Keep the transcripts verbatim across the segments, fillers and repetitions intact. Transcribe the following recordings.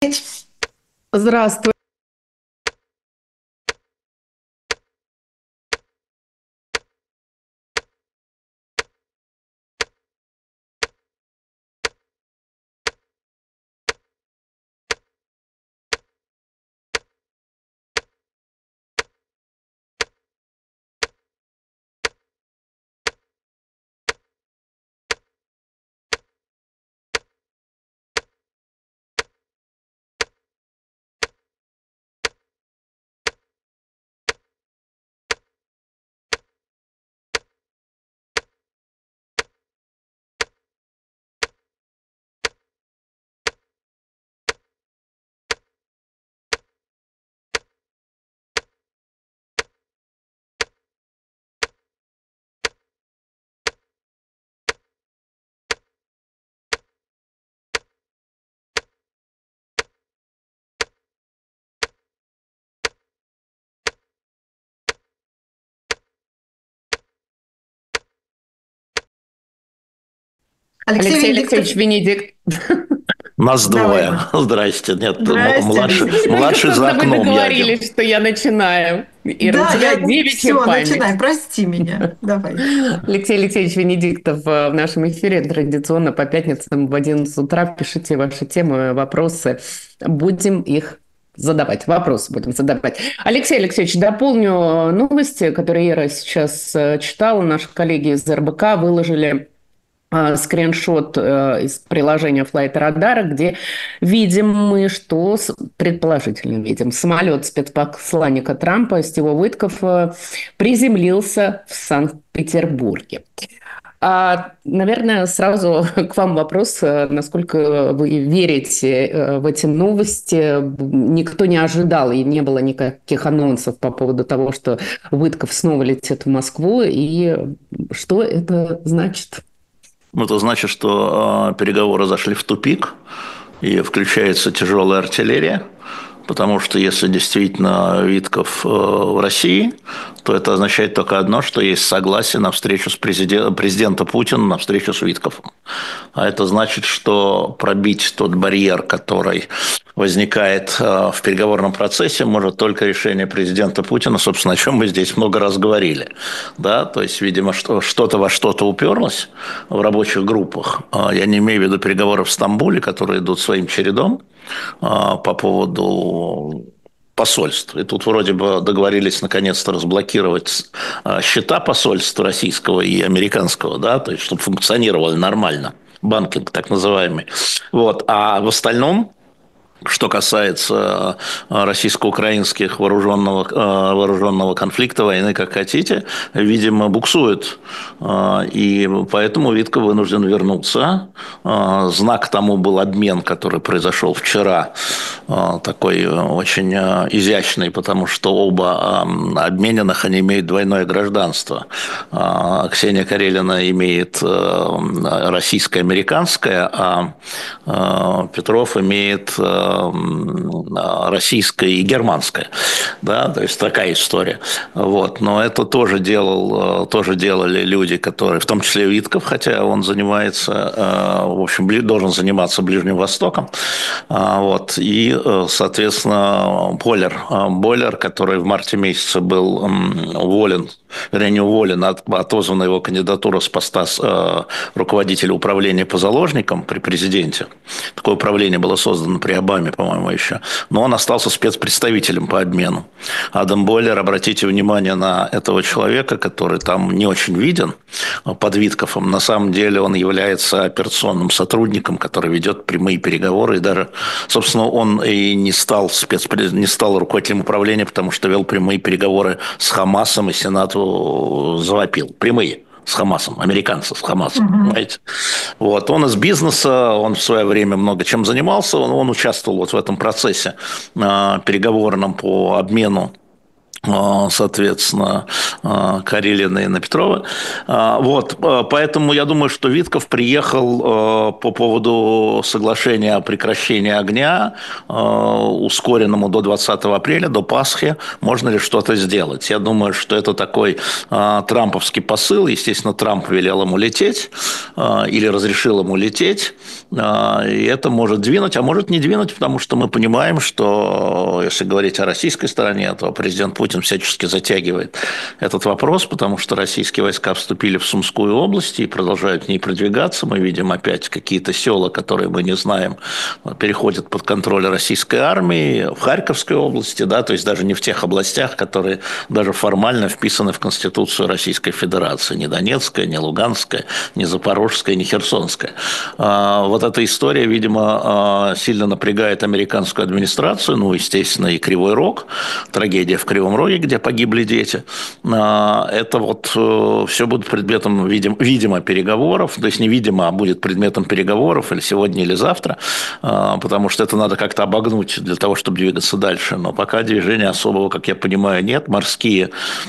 Здравствуй. Алексей Алексей Венедиктов. Алексеевич Венедикт. Нас Давай, двое. Маш. Здрасте. Нет, м- Здрасте, младший, Алексей. Только младший что с за тобой окном, я один. договорились, что я начинаю. Ира, у Да, тебя я... девичья Все, начинай, память. прости меня. Давай. Алексей Алексеевич Венедиктов э, в нашем эфире традиционно по пятницам в одиннадцать утра. Пишите ваши темы, вопросы. Будем их задавать. Вопросы будем задавать. Алексей Алексеевич, дополню э, новости, которые Ира сейчас э, читала. Наши коллеги из эр бэ ка выложили э, скриншот э, из приложения Flight Radar, где видим мы, что, с- предположительно видим, самолет спецпосланника Трампа Стива Уитков э, приземлился в Санкт-Петербурге. А, наверное, сразу к вам вопрос, э, насколько вы верите э, в эти новости. Никто не ожидал и не было никаких анонсов по поводу того, что Уитков снова летит в Москву. И что это значит? Ну, это значит, что э, переговоры зашли в тупик, и включается тяжелая артиллерия, потому что если действительно Витков э, в России, то это означает только одно, что есть согласие на встречу с президент, президента Путина, на встречу с Витковым. А это значит, что пробить тот барьер, который возникает э, в переговорном процессе, может только решение президента Путина, собственно, о чем мы здесь много раз говорили. Да? То есть, видимо, что, что-то во что-то уперлось в рабочих группах. Э, Я не имею в виду переговоры в Стамбуле, которые идут своим чередом э, по поводу посольств. И тут вроде бы договорились наконец-то разблокировать э, счета посольства российского и американского, да, то есть чтобы функционировали нормально. Банкинг так называемый. Вот. А в остальном, что касается э, российско-украинских вооруженного, э, вооруженного конфликта, войны, как хотите, видимо, буксует. Э, И поэтому Витко вынужден вернуться. Э, Знак тому был обмен, который произошел вчера, э, такой очень э, изящный, потому что оба э, обмененных, они имеют двойное гражданство. Э, Ксения Карелина имеет э, российско-американское, а э, Петров имеет э, российское и германское, да, то есть такая история. Вот. Но это тоже делал, тоже делали люди, которые, в том числе Витков, хотя он занимается, в общем, должен заниматься Ближним Востоком, вот. И, соответственно, Болер, Болер, который в марте месяце был уволен, вернее, не уволен, а отозвана его кандидатура с поста руководителя управления по заложникам при президенте. Такое управление было создано при Обаме, по-моему, еще. Но он остался спецпредставителем по обмену. Адам Бойлер, обратите внимание на этого человека, который там не очень виден под Виткофом. На самом деле он является операционным сотрудником, который ведет прямые переговоры. И даже, собственно, он и не стал, спецпред... не стал руководителем управления, потому что вел прямые переговоры с Хамасом, и Сенату завопил. Прямые. С Хамасом, американцы с Хамасом, Мгм. понимаете? Вот. Он из бизнеса, он в свое время много чем занимался, он, он участвовал вот в этом процессе э, переговорном по обмену соответственно, Карелина и на Петрова. Вот. Поэтому я думаю, что Витков приехал по поводу соглашения о прекращении огня, ускоренному до двадцатого апреля, до Пасхи. Можно ли что-то сделать? Я думаю, что это такой трамповский посыл. Естественно, Трамп велел ему лететь или разрешил ему лететь. И это может двинуть, а может не двинуть, потому что мы понимаем, что если говорить о российской стороне, то президент Путин всячески затягивает этот вопрос, потому что российские войска вступили в Сумскую область и продолжают в ней продвигаться. Мы видим опять какие-то села, которые мы не знаем, переходят под контроль российской армии в Харьковской области, да, то есть даже не в тех областях, которые даже формально вписаны в Конституцию Российской Федерации. Ни Донецкая, ни Луганская, ни Запорожская, ни Херсонская. Вот эта история, видимо, сильно напрягает американскую администрацию, ну, естественно, и Кривой Рог, трагедия в Кривом Роге, где погибли дети. Это вот все будет предметом, видимо, переговоров, то есть не видимо, а будет предметом переговоров или сегодня, или завтра, потому что это надо как-то обогнуть для того, чтобы двигаться дальше. Но пока движения особого, как я понимаю, нет. Морские,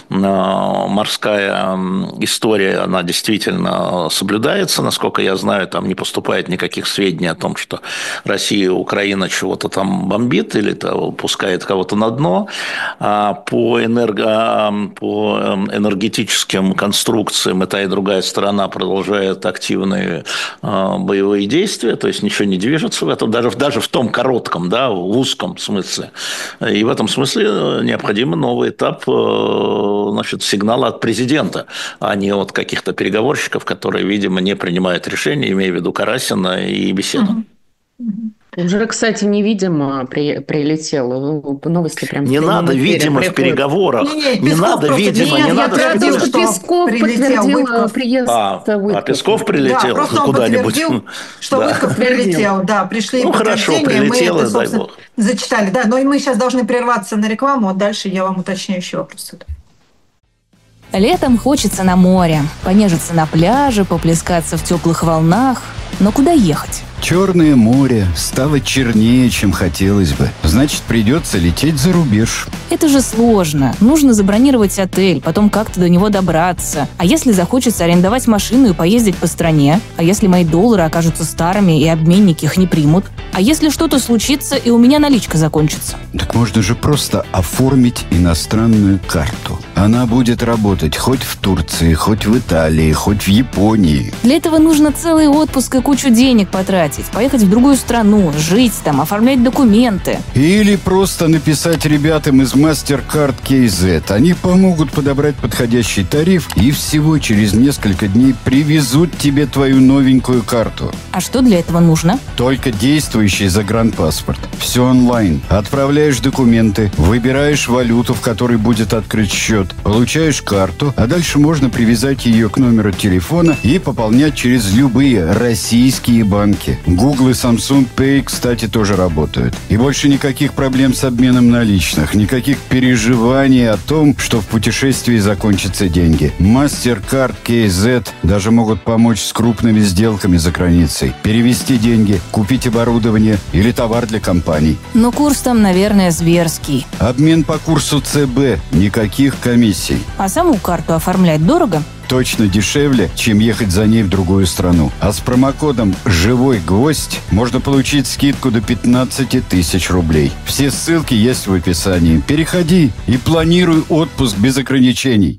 морская история, она действительно соблюдается, насколько я знаю, там не поступает никаких сведений о том, что Россия и Украина чего-то там бомбит или пускает кого-то на дно. По, энерго, по энергетическим конструкциям и та, и другая сторона продолжает активные боевые действия, то есть ничего не движется в этом, даже, даже в том коротком, да, в узком смысле. И в этом смысле необходим новый этап, значит, сигнала от президента, а не от каких-то переговорщиков, которые, видимо, не принимают решения, имея в виду Карасина и Беседу. Уже, кстати, невидимо при, прилетел. Новости прям... Не надо, видимо, в переговорах. Не, не, не надо, видимо, нет, не я надо. подтвердил, что Песков подтвердил приезд а, Уиткова. А Песков прилетел? Да, просто он подтвердил, что да. Уитков прилетел. Да, пришли ну, хорошо, прилетел, мы это, дай бог. Зачитали. Да, но и мы сейчас должны прерваться на рекламу, а дальше я вам уточняю еще вопросы. Летом хочется на море, понежиться на пляже, поплескаться в теплых волнах. Но куда ехать? Черное море стало чернее, чем хотелось бы. Значит, придется лететь за рубеж. Это же сложно. Нужно забронировать отель, потом как-то до него добраться. А если захочется арендовать машину и поездить по стране? А если мои доллары окажутся старыми и обменники их не примут? А если что-то случится и у меня наличка закончится? Так можно же просто оформить иностранную карту. Она будет работать хоть в Турции, хоть в Италии, хоть в Японии. Для этого нужно целый отпуск и кучу денег потратить. Поехать в другую страну, жить там, оформлять документы. Или просто написать ребятам из MasterCard кей зет. Они помогут подобрать подходящий тариф и всего через несколько дней привезут тебе твою новенькую карту. А что для этого нужно? Только действующий загранпаспорт. Все онлайн. Отправляешь документы, выбираешь валюту, в которой будет открыт счет, получаешь карту, а дальше можно привязать ее к номеру телефона и пополнять через любые российские банки. Google и Samsung Pay, кстати, тоже работают. И больше никаких проблем с обменом наличных, никаких переживаний о том, что в путешествии закончатся деньги. MasterCard кей зет даже могут помочь с крупными сделками за границей. Перевести деньги, купить оборудование или товар для компаний. Но курс там, наверное, зверский. Обмен по курсу ЦБ. Никаких комиссий. А саму карту оформлять дорого? Точно дешевле, чем ехать за ней в другую страну. А с промокодом «Живой гвоздь» можно получить скидку до пятнадцать тысяч рублей. Все ссылки есть в описании. Переходи и планируй отпуск без ограничений.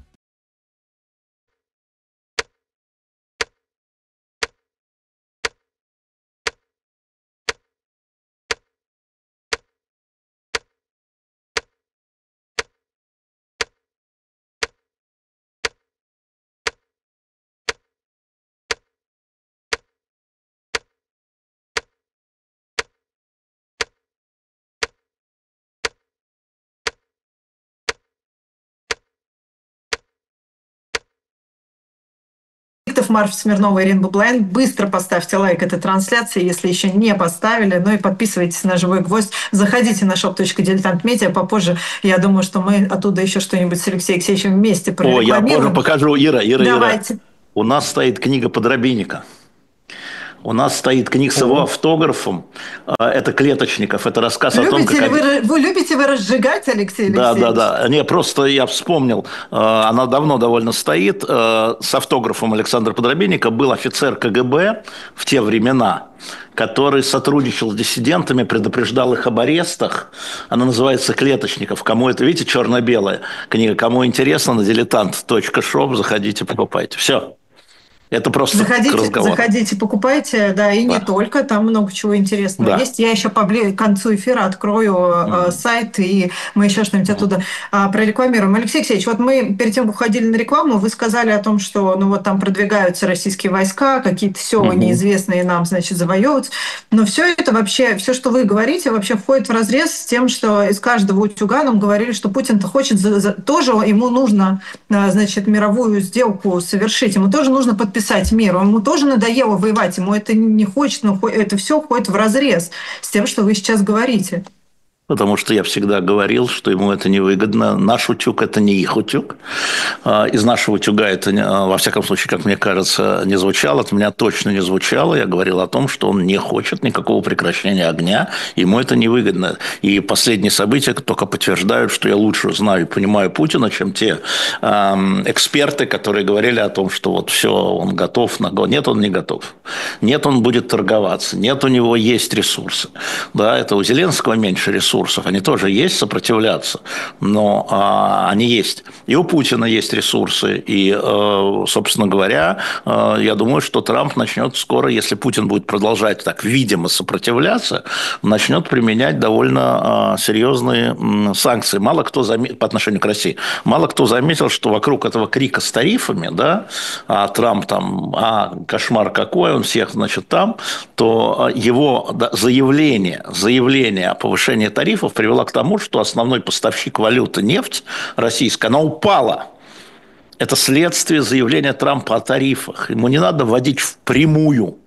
Марфа Смирнова, Ирина Баблоян. Быстро поставьте лайк этой трансляции, если еще не поставили. Ну и подписывайтесь на «Живой гвоздь». Заходите на шоп точка дилетант медиа. Попозже, я думаю, что мы оттуда еще что-нибудь с Алексеем Алексеевичем вместе прорекламируем. О, я позже покажу. Ира, Ира, Давайте. Ира. У нас стоит книга Подробинника. У нас стоит книга с его автографом. Это Клеточников. Это рассказ любите о том, как... Ли вы, вы любите вы разжигать, Алексей Да, Алексеевич? да, да. Не, просто я вспомнил. Она давно довольно стоит. С автографом Александра Подробинника был офицер ка гэ бэ в те времена, который сотрудничал с диссидентами, предупреждал их об арестах. Она называется «Клеточников». Кому это, видите, черно-белая книга. Кому интересно, на дилетант точка шоп заходите, покупайте. Все. Это просто заходите, к разговору. Заходите, покупайте, да, и да. не только, там много чего интересного да. есть. Я еще побли... к концу эфира открою mm-hmm. сайт, и мы еще что-нибудь mm-hmm. оттуда а, прорекламируем. Алексей Алексеевич, вот мы перед тем, как уходили на рекламу, вы сказали о том, что ну вот там продвигаются российские войска, какие-то села mm-hmm. неизвестные нам, значит, завоевываются. Но все это вообще, все, что вы говорите, вообще входит в разрез с тем, что из каждого утюга нам говорили, что Путин-то хочет, за... За... тоже ему нужно, значит, мировую сделку совершить, ему тоже нужно подписать писать миру. Ему тоже надоело воевать, ему это не хочет, но это все входит в разрез с тем, что вы сейчас говорите. Потому что я всегда говорил, что ему это невыгодно. Наш утюг – это не их утюг. Из нашего утюга это, во всяком случае, как мне кажется, не звучало. От меня точно не звучало. Я говорил о том, что он не хочет никакого прекращения огня. Ему это невыгодно. И последние события только подтверждают, что я лучше знаю и понимаю Путина, чем те эксперты, которые говорили о том, что вот все, он готов. Нет, он не готов. Нет, он будет торговаться. Нет, у него есть ресурсы. Да, это у Зеленского меньше ресурсов. Они тоже есть, сопротивляться, но а, они есть. И у Путина есть ресурсы. И, э, собственно говоря, э, я думаю, что Трамп начнет скоро, если Путин будет продолжать так видимо сопротивляться, начнет применять довольно э, серьезные э, санкции. Мало кто заметил, по отношению к России, мало кто заметил, что вокруг этого крика с тарифами, да, а Трамп там, а, кошмар какой, он всех, значит, там, то его да, заявление, заявление о повышении тарифов тарифов привела к тому, что основной поставщик валюты нефть российская, она упала. Это следствие заявления Трампа о тарифах. Ему не надо вводить впрямую.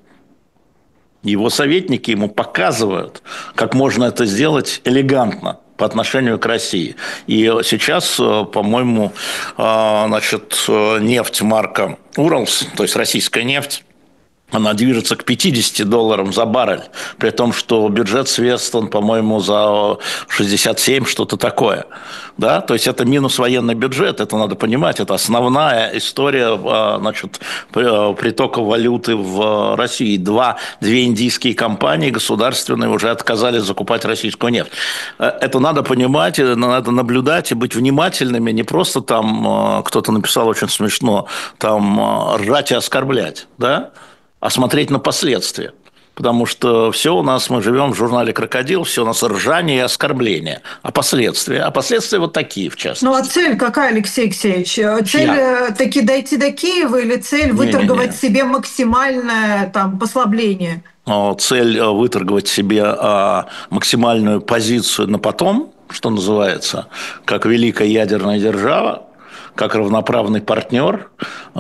Его советники ему показывают, как можно это сделать элегантно по отношению к России. И сейчас, по-моему, значит, нефть марка Уралс, то есть российская нефть, она движется к пятидесяти долларам за баррель, при том, что бюджет свестан, по-моему, за шестьдесят семь, что-то такое. Да? То есть это минус военный бюджет, это надо понимать, это основная история, значит, притока валюты в России. Два, две индийские компании государственные уже отказались закупать российскую нефть. Это надо понимать, надо наблюдать и быть внимательными, не просто там, кто-то написал очень смешно, там ржать и оскорблять, да? А смотреть на последствия. Потому что все у нас, мы живем в журнале «Крокодил», все у нас ржание и оскорбление. А последствия? А последствия вот такие, в частности. Ну, а цель какая, Алексей Алексеевич? Цель Чья? таки дойти до Киева или цель выторговать Не-не-не. себе максимальное там, послабление? Цель выторговать себе максимальную позицию на потом, что называется, как великая ядерная держава, как равноправный партнер.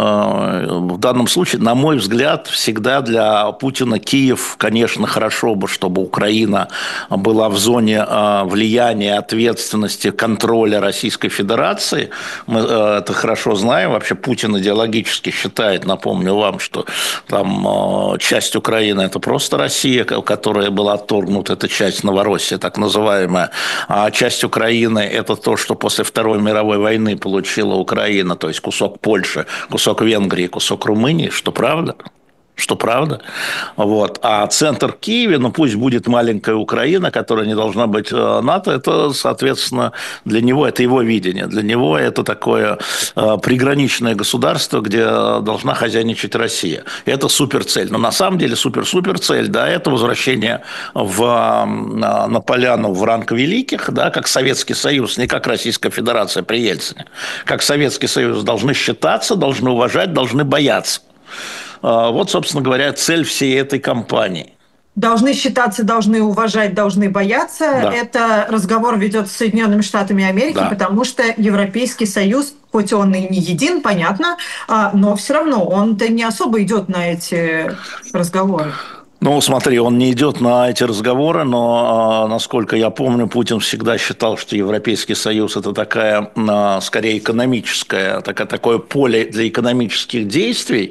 В данном случае, на мой взгляд, всегда для Путина Киев, конечно, хорошо бы, чтобы Украина была в зоне влияния, ответственности, контроля Российской Федерации. Мы это хорошо знаем. Вообще Путин идеологически считает, напомню вам, что там часть Украины – это просто Россия, которая была отторгнута, это часть Новороссия, так называемая, а часть Украины – это то, что после Второй мировой войны получила Украина, то есть кусок Польши, кусок Венгрии, кусок Румынии, что правда, что правда. Вот. А центр в Киеве, ну пусть будет маленькая Украина, которая не должна быть НАТО, это, соответственно, для него, это его видение, для него это такое приграничное государство, где должна хозяйничать Россия. Это суперцель. Но на самом деле супер-супер-цель, да, это возвращение в, на поляну в ранг великих, да, как Советский Союз, не как Российская Федерация при Ельцине. Как Советский Союз должны считаться, должны уважать, должны бояться. Вот, собственно говоря, цель всей этой кампании. Должны считаться, должны уважать, должны бояться. Да. Это разговор ведет с Соединенными Штатами Америки, да. Потому что Европейский Союз, хоть он и не един, понятно, но все равно он-то не особо идет на эти разговоры. Ну, смотри, он не идет на эти разговоры, но, насколько я помню, Путин всегда считал, что Европейский Союз – это такая, скорее, экономическая, такая, такое поле для экономических действий,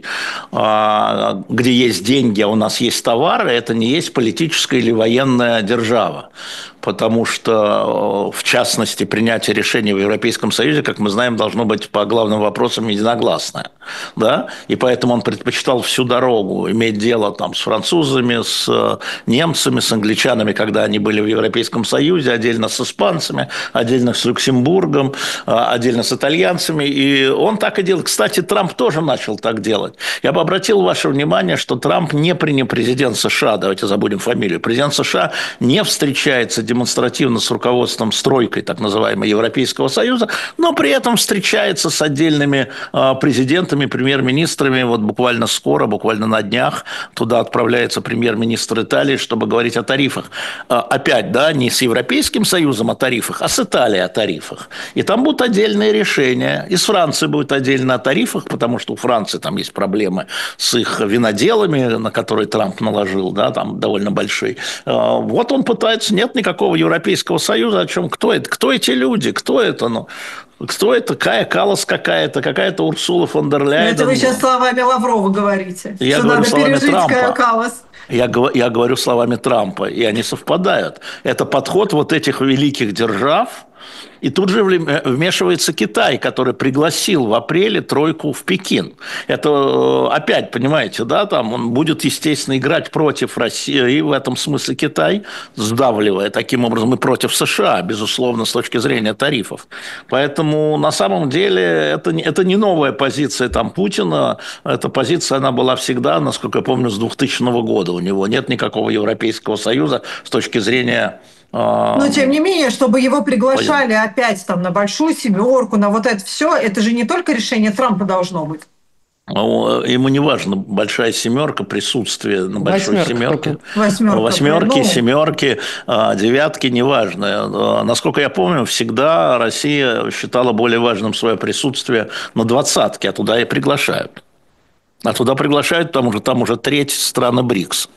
где есть деньги, а у нас есть товары, это не есть политическая или военная держава. Потому что, в частности, принятие решений в Европейском Союзе, как мы знаем, должно быть по главным вопросам единогласное. Да? И поэтому он предпочитал всю дорогу иметь дело там, с французами, с немцами, с англичанами, когда они были в Европейском Союзе, отдельно с испанцами, отдельно с Люксембургом, отдельно с итальянцами. И он так и делал. Кстати, Трамп тоже начал так делать. Я бы обратил ваше внимание, что Трамп не президент США, давайте забудем фамилию, президент США не встречается демонстративно с руководством, с тройкой так называемой Европейского Союза, но при этом встречается с отдельными президентами, премьер-министрами. Вот буквально скоро, буквально на днях туда отправляется премьер-министр Италии, чтобы говорить о тарифах. Опять, да, не с Европейским Союзом о тарифах, а с Италией о тарифах. И там будут отдельные решения. И с Францией будет отдельно о тарифах, потому что у Франции там есть проблемы с их виноделами, на которые Трамп наложил, да, там довольно большие. Вот он пытается, нет никакого Европейского Союза, о чем, кто это, кто эти люди, кто это, ну, кто это, Кая Каллас какая-то, какая-то Урсула фон дер Ляйен. Это вы сейчас словами Лаврова говорите, я что говорю надо словами пережить Трампа. Кая Каллас. Я, я говорю словами Трампа, и они совпадают. Это подход вот этих великих держав. И тут же вмешивается Китай, который пригласил в апреле тройку в Пекин. Это опять, понимаете, да, там он будет, естественно, играть против России, и в этом смысле Китай, сдавливая таким образом и против США, безусловно, с точки зрения тарифов. Поэтому на самом деле это, это не новая позиция там, Путина, эта позиция, она была всегда, насколько я помню, с двухтысячного года. У него нет никакого Европейского Союза с точки зрения... Но, тем не менее, чтобы его приглашали Понятно. опять там, на большую семерку, на вот это все, это же не только решение Трампа должно быть. Ему не важно, большая семерка, присутствие на большой Восьмерка семерке. Восьмерка, Восьмерки, ну... семерки, девятки, неважно. Насколько я помню, всегда Россия считала более важным свое присутствие на двадцатке, а туда и приглашают. А туда приглашают, там уже, там уже треть страны БРИКС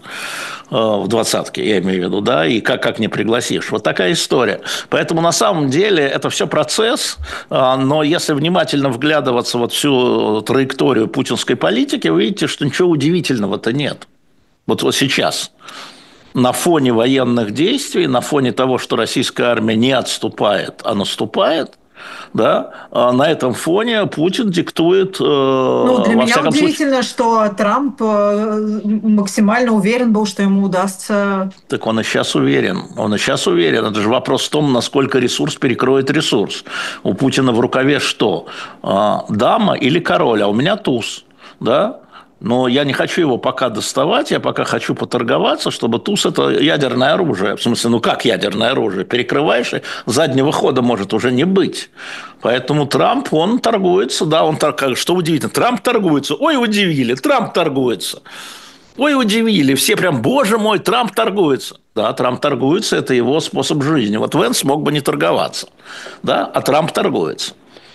в двадцатке, я имею в виду, да, и как, как не пригласишь. Вот такая история. Поэтому на самом деле это все процесс, но если внимательно вглядываться в вот всю траекторию путинской политики, вы видите, что ничего удивительного-то нет. Вот, вот сейчас. На фоне военных действий, на фоне того, что российская армия не отступает, а наступает, да, на этом фоне Путин диктует... Ну, для во меня удивительно, случае... что Трамп максимально уверен был, что ему удастся... Так он и сейчас уверен. Он и сейчас уверен. Это же вопрос в том, насколько ресурс перекроет ресурс. У Путина в рукаве что? Дама или король? А у меня туз. Да? Но я не хочу его пока доставать, я пока хочу поторговаться, чтобы туз – это ядерное оружие. В смысле, ну как ядерное оружие? Перекрываешь, и заднего хода может уже не быть. Поэтому Трамп, он торгуется, да, он торгуется. Что удивительно, Трамп торгуется. Ой, удивили, Трамп торгуется. Ой, удивили, все прям, боже мой, Трамп торгуется. Да, Трамп торгуется, это его способ жизни. Вот Венс мог бы не торговаться, да, а Трамп торгуется.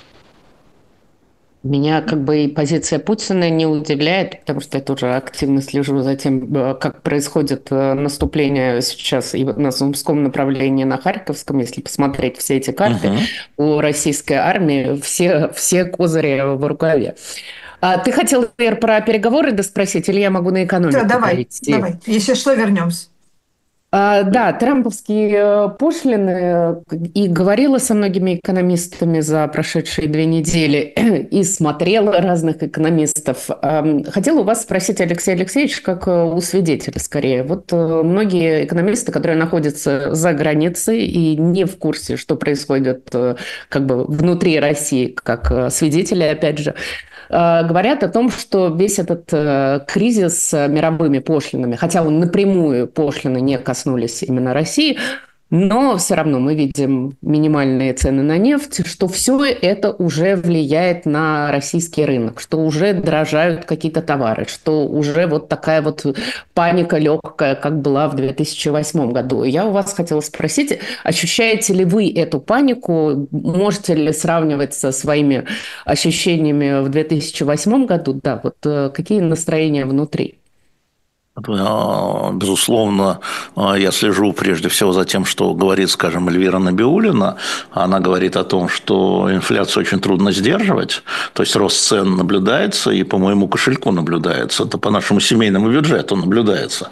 Меня как бы и позиция Путина не удивляет, потому что я тоже активно слежу за тем, как происходит наступление сейчас и на Сумском направлении, на Харьковском. Если посмотреть все эти карты, uh-huh. у российской армии все, все козыри в рукаве. А ты хотел, Ир, про переговоры доспросить, или я могу на экономику? Да, давай, перейти? давай. Если что, вернемся. А, да, трамповские пошлины, и говорила со многими экономистами за прошедшие две недели, и смотрела разных экономистов. Хотела у вас спросить, Алексей Алексеевич, как у свидетеля скорее. Вот многие экономисты, которые находятся за границей и не в курсе, что происходит как бы внутри России, как свидетели, опять же, говорят о том, что весь этот кризис с мировыми пошлинами, хотя он напрямую пошлины не коснулись именно России, но все равно мы видим минимальные цены на нефть, что все это уже влияет на российский рынок, что уже дорожают какие-то товары, что уже вот такая вот паника легкая, как была в две тысячи восьмом году. Я у вас хотела спросить, ощущаете ли вы эту панику, можете ли сравнивать со своими ощущениями в две тысячи восьмом году? Да, вот какие настроения внутри? Безусловно, я слежу прежде всего за тем, что говорит, скажем, Эльвира Набиуллина. Она говорит о том, что инфляцию очень трудно сдерживать, то есть рост цен наблюдается и по моему кошельку наблюдается, это по нашему семейному бюджету наблюдается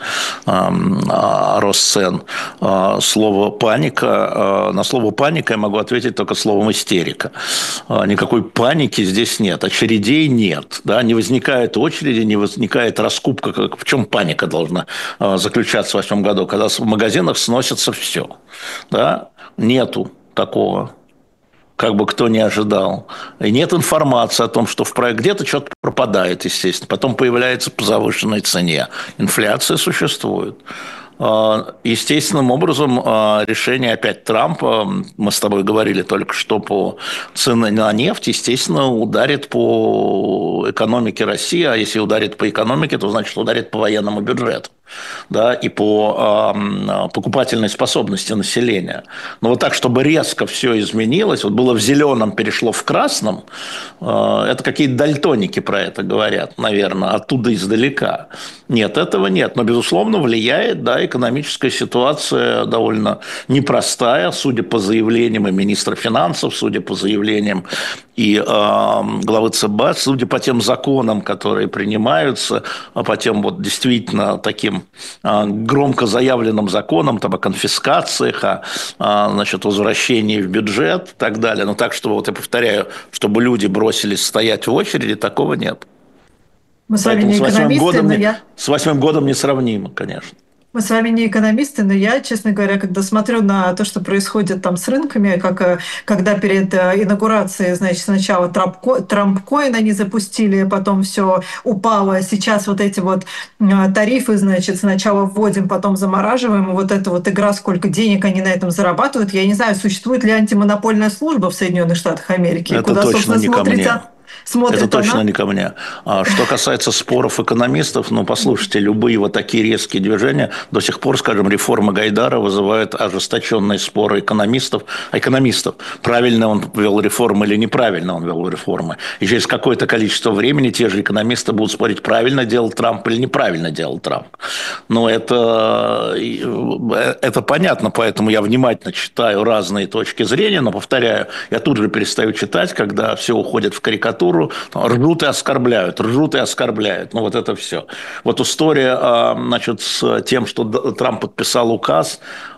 рост цен. Слово «паника», на слово «паника» я могу ответить только словом «истерика». Никакой паники здесь нет, очередей нет, да, не возникает очереди, не возникает раскупка, как в чем паника должна заключаться в восьмом году, когда в магазинах сносится все. Да? Нету такого, как бы кто не ожидал. И нет информации о том, что в проект где-то что-то пропадает, естественно. Потом появляется по завышенной цене. Инфляция существует. Естественным образом решение опять Трампа, мы с тобой говорили только что по цене на нефть, естественно, ударит по экономике России, а если ударит по экономике, то значит ударит по военному бюджету. Да, и по э, покупательной способности населения. Но вот так, чтобы резко все изменилось, вот было в зеленом, перешло в красном, э, это какие-то дальтоники про это говорят, наверное, оттуда издалека. Нет, этого нет. Но, безусловно, влияет, да, экономическая ситуация довольно непростая, судя по заявлениям и министра финансов, судя по заявлениям и э, главы ЦБ, судя по тем законам, которые принимаются, по тем вот действительно таким громко заявленным законам там, о конфискациях, о, значит, возвращении в бюджет и так далее. Но так, чтобы, вот я повторяю, чтобы люди бросились стоять в очереди, такого нет. Мы с вами не экономисты, но я... С восьмым годом несравнимо, конечно. Мы с вами не экономисты, но я, честно говоря, когда смотрю на то, что происходит там с рынками, как когда перед инаугурацией, значит, сначала Трамп-коин они запустили, потом все упало, сейчас вот эти вот тарифы, значит, сначала вводим, потом замораживаем, и вот эта вот игра, сколько денег они на этом зарабатывают, я не знаю, существует ли антимонопольная служба в Соединенных Штатах Америки, это куда, точно собственно, не ко мне. Смотрит это точно она. не ко мне. А что касается споров экономистов, ну, послушайте, любые вот такие резкие движения, до сих пор, скажем, реформа Гайдара вызывает ожесточенные споры экономистов, экономистов. Правильно он вел реформы или неправильно он вел реформы. И через какое-то количество времени те же экономисты будут спорить, правильно делал Трамп или неправильно делал Трамп. Но это, это понятно, поэтому я внимательно читаю разные точки зрения, но, повторяю, я тут же перестаю читать, когда все уходит в карикатуру, ржут и оскорбляют, ржут и оскорбляют. Ну, вот это все. Вот история, значит, с тем, что Трамп подписал указ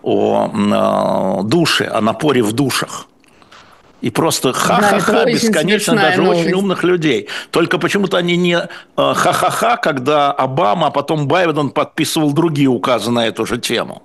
о душе, о напоре в душах. И просто ха-ха-ха, да, бесконечно, даже новость. Очень умных людей. Только почему-то они не ха-ха-ха, когда Обама, а потом Байден подписывал другие указы на эту же тему.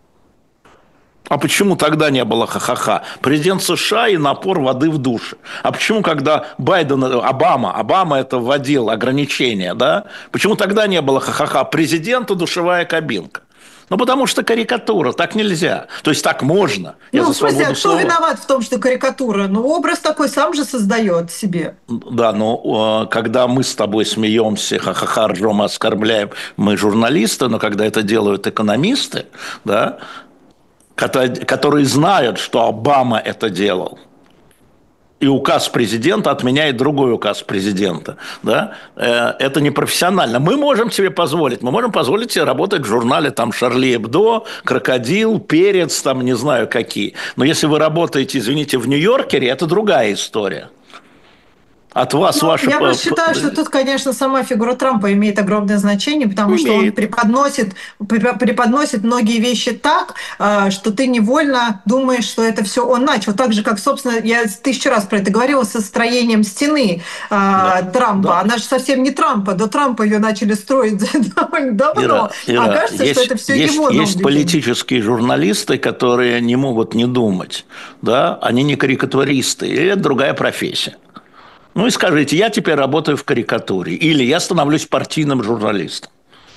А почему тогда не было ха-ха-ха? Президент США и напор воды в душе. А почему, когда Байден, Обама, Обама это вводил ограничения, да? Почему тогда не было ха-ха-ха? Президенту душевая кабинка. Ну, потому что карикатура, так нельзя. То есть так можно. Я ну, за в смысле, а кто слова. виноват в том, что карикатура? Ну, образ такой сам же создает себе. Да, но когда мы с тобой смеемся, ха-ха-ха, ржем, оскорбляем, мы журналисты, но когда это делают экономисты, да, которые знают, что Обама это делал, и указ президента отменяет другой указ президента. Да? Это непрофессионально. Мы можем себе позволить. Мы можем позволить себе работать в журнале там «Шарли Эбдо», «Крокодил», «Перец», там не знаю какие. Но если вы работаете, извините, в «Нью-Йоркере», это другая история. От вас ну, ваши... Я бы считаю, что тут, конечно, сама фигура Трампа имеет огромное значение, потому имеет. что он преподносит, преподносит многие вещи так, что ты невольно думаешь, что это все он начал. Так же, как, собственно, я тысячу раз про это говорила, со строением стены да. Трампа. Да. Она же совсем не Трампа. До Трампа ее начали строить довольно давно. Ира, Ира, а кажется, есть, что это все есть, его Есть политические журналисты, которые не могут не думать. Да? Они не карикатуристы. Или это другая профессия. Ну и скажите, я теперь работаю в карикатуре, или я становлюсь партийным журналистом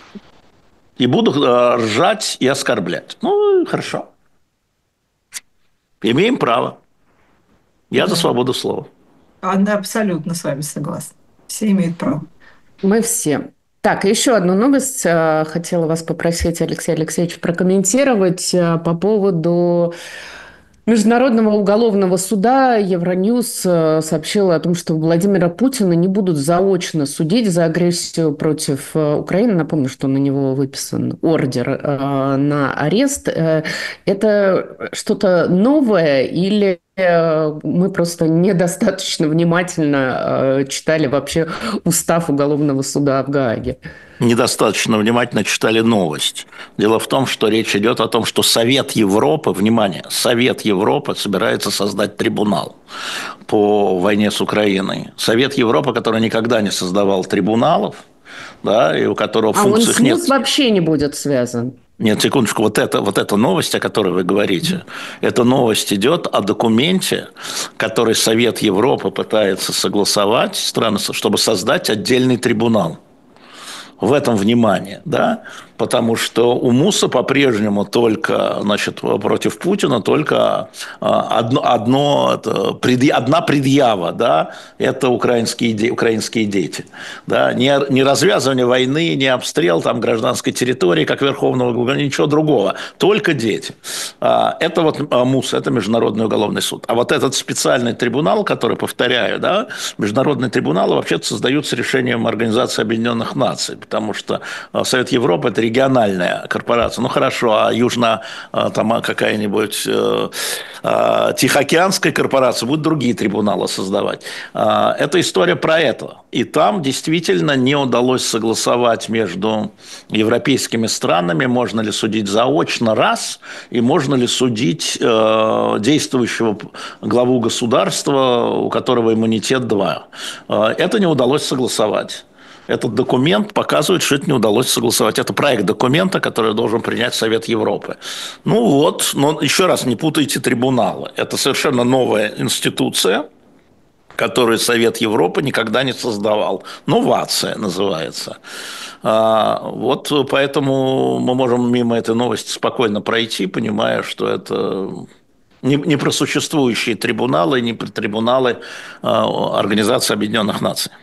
и буду ржать и оскорблять. Ну, хорошо. Имеем право. Я за свободу слова. Она абсолютно с вами согласна. Все имеют право. Мы все. Так, еще одну новость хотела вас попросить, Алексей Алексеевич, прокомментировать по поводу Международного уголовного суда Евроньюз э, сообщила о том, что Владимира Путина не будут заочно судить за агрессию против э, Украины. Напомню, что на него выписан ордер э, на арест. Э, это что-то новое или э, мы просто недостаточно внимательно э, читали вообще устав уголовного суда в Гааге? Недостаточно внимательно читали новость. Дело в том, что речь идет о том, что Совет Европы, внимание, Совет Европы собирается создать трибунал по войне с Украиной. Совет Европы, который никогда не создавал трибуналов, да, и у которого а функций он нет. с МУС вообще не будет связан? Нет, секундочку, вот, это, вот эта новость, о которой вы говорите, эта новость идет о документе, который Совет Европы пытается согласовать, страны, чтобы создать отдельный трибунал. В этом внимание, да, потому что у МУСа по-прежнему только, значит, против Путина только одно, одно это, одна предъява, да, это украинские, украинские дети, да, не, не развязывание войны, не обстрел там гражданской территории, как Верховного Губернатора, ничего другого, только дети. Это вот МУС, это Международный уголовный суд. А вот этот специальный трибунал, который, повторяю, да, международные трибуналы вообще-то создаются решением Организации Объединенных Наций, потому что Совет Европы – это региональная корпорация. Ну, хорошо, а южно там какая-нибудь э, э, Тихоокеанская корпорация будет другие трибуналы создавать. Э, это история про это. И там действительно не удалось согласовать между европейскими странами, можно ли судить заочно, раз, и можно ли судить э, действующего главу государства, у которого иммунитет, два. Э, это не удалось согласовать. Этот документ показывает, что это не удалось согласовать. Это проект документа, который должен принять Совет Европы. Ну вот, но еще раз, не путайте трибуналы. Это совершенно новая институция, которую Совет Европы никогда не создавал. Новация называется. Вот поэтому мы можем мимо этой новости спокойно пройти, понимая, что это не, не про существующие трибуналы, не про трибуналы Организации Объединенных Наций.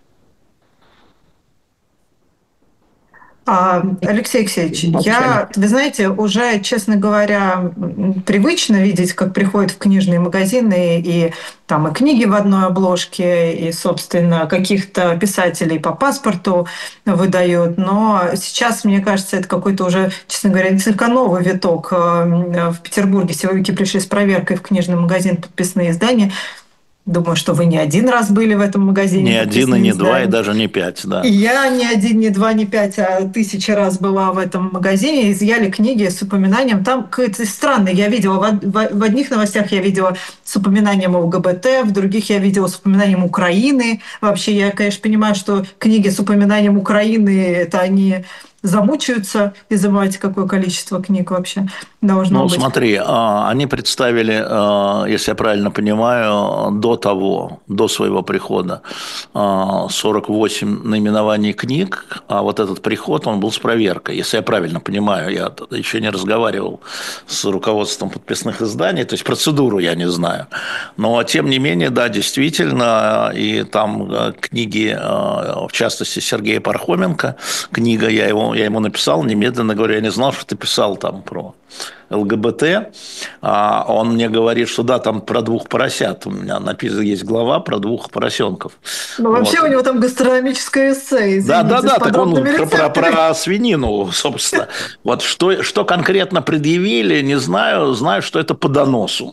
Алексей Алексеевич, я, вы знаете, уже, честно говоря, привычно видеть, как приходят в книжные магазины и там и книги в одной обложке, и, собственно, каких-то писателей по паспорту выдают. Но сейчас, мне кажется, это какой-то уже, честно говоря, несколько новый виток. В Петербурге силовики пришли с проверкой в книжный магазин «Подписные издания». Думаю, что вы не один раз были в этом магазине. Не один, и не два, и даже не пять, да. И я не один, не два, не пять, а тысячи раз была в этом магазине. Изъяли книги с упоминанием. Там какое-то странное. Я видела, в одних новостях я видела с упоминанием ЛГБТ, в других я видела с упоминанием Украины. Вообще, я, конечно, понимаю, что книги с упоминанием Украины, это они замучаются изымать, какое количество книг вообще должно ну, быть. Ну, смотри, они представили, если я правильно понимаю, до того, до своего прихода сорок восемь наименований книг, а вот этот приход, он был с проверкой, если я правильно понимаю. Я еще не разговаривал с руководством подписных изданий, то есть процедуру я не знаю. Но, тем не менее, да, действительно, и там книги, в частности, Сергея Пархоменко, книга, я его Я ему написал немедленно, говорю, я не знал, что ты писал там про ЛГБТ. А он мне говорит, что да, там про двух поросят. У меня написано, есть глава про двух поросенков. Ну, вообще вот. У него там гастрономическое эссе. Да, да, да, так он про, про, про свинину, собственно. Вот что, что конкретно предъявили, не знаю. Знаю, что это по доносу.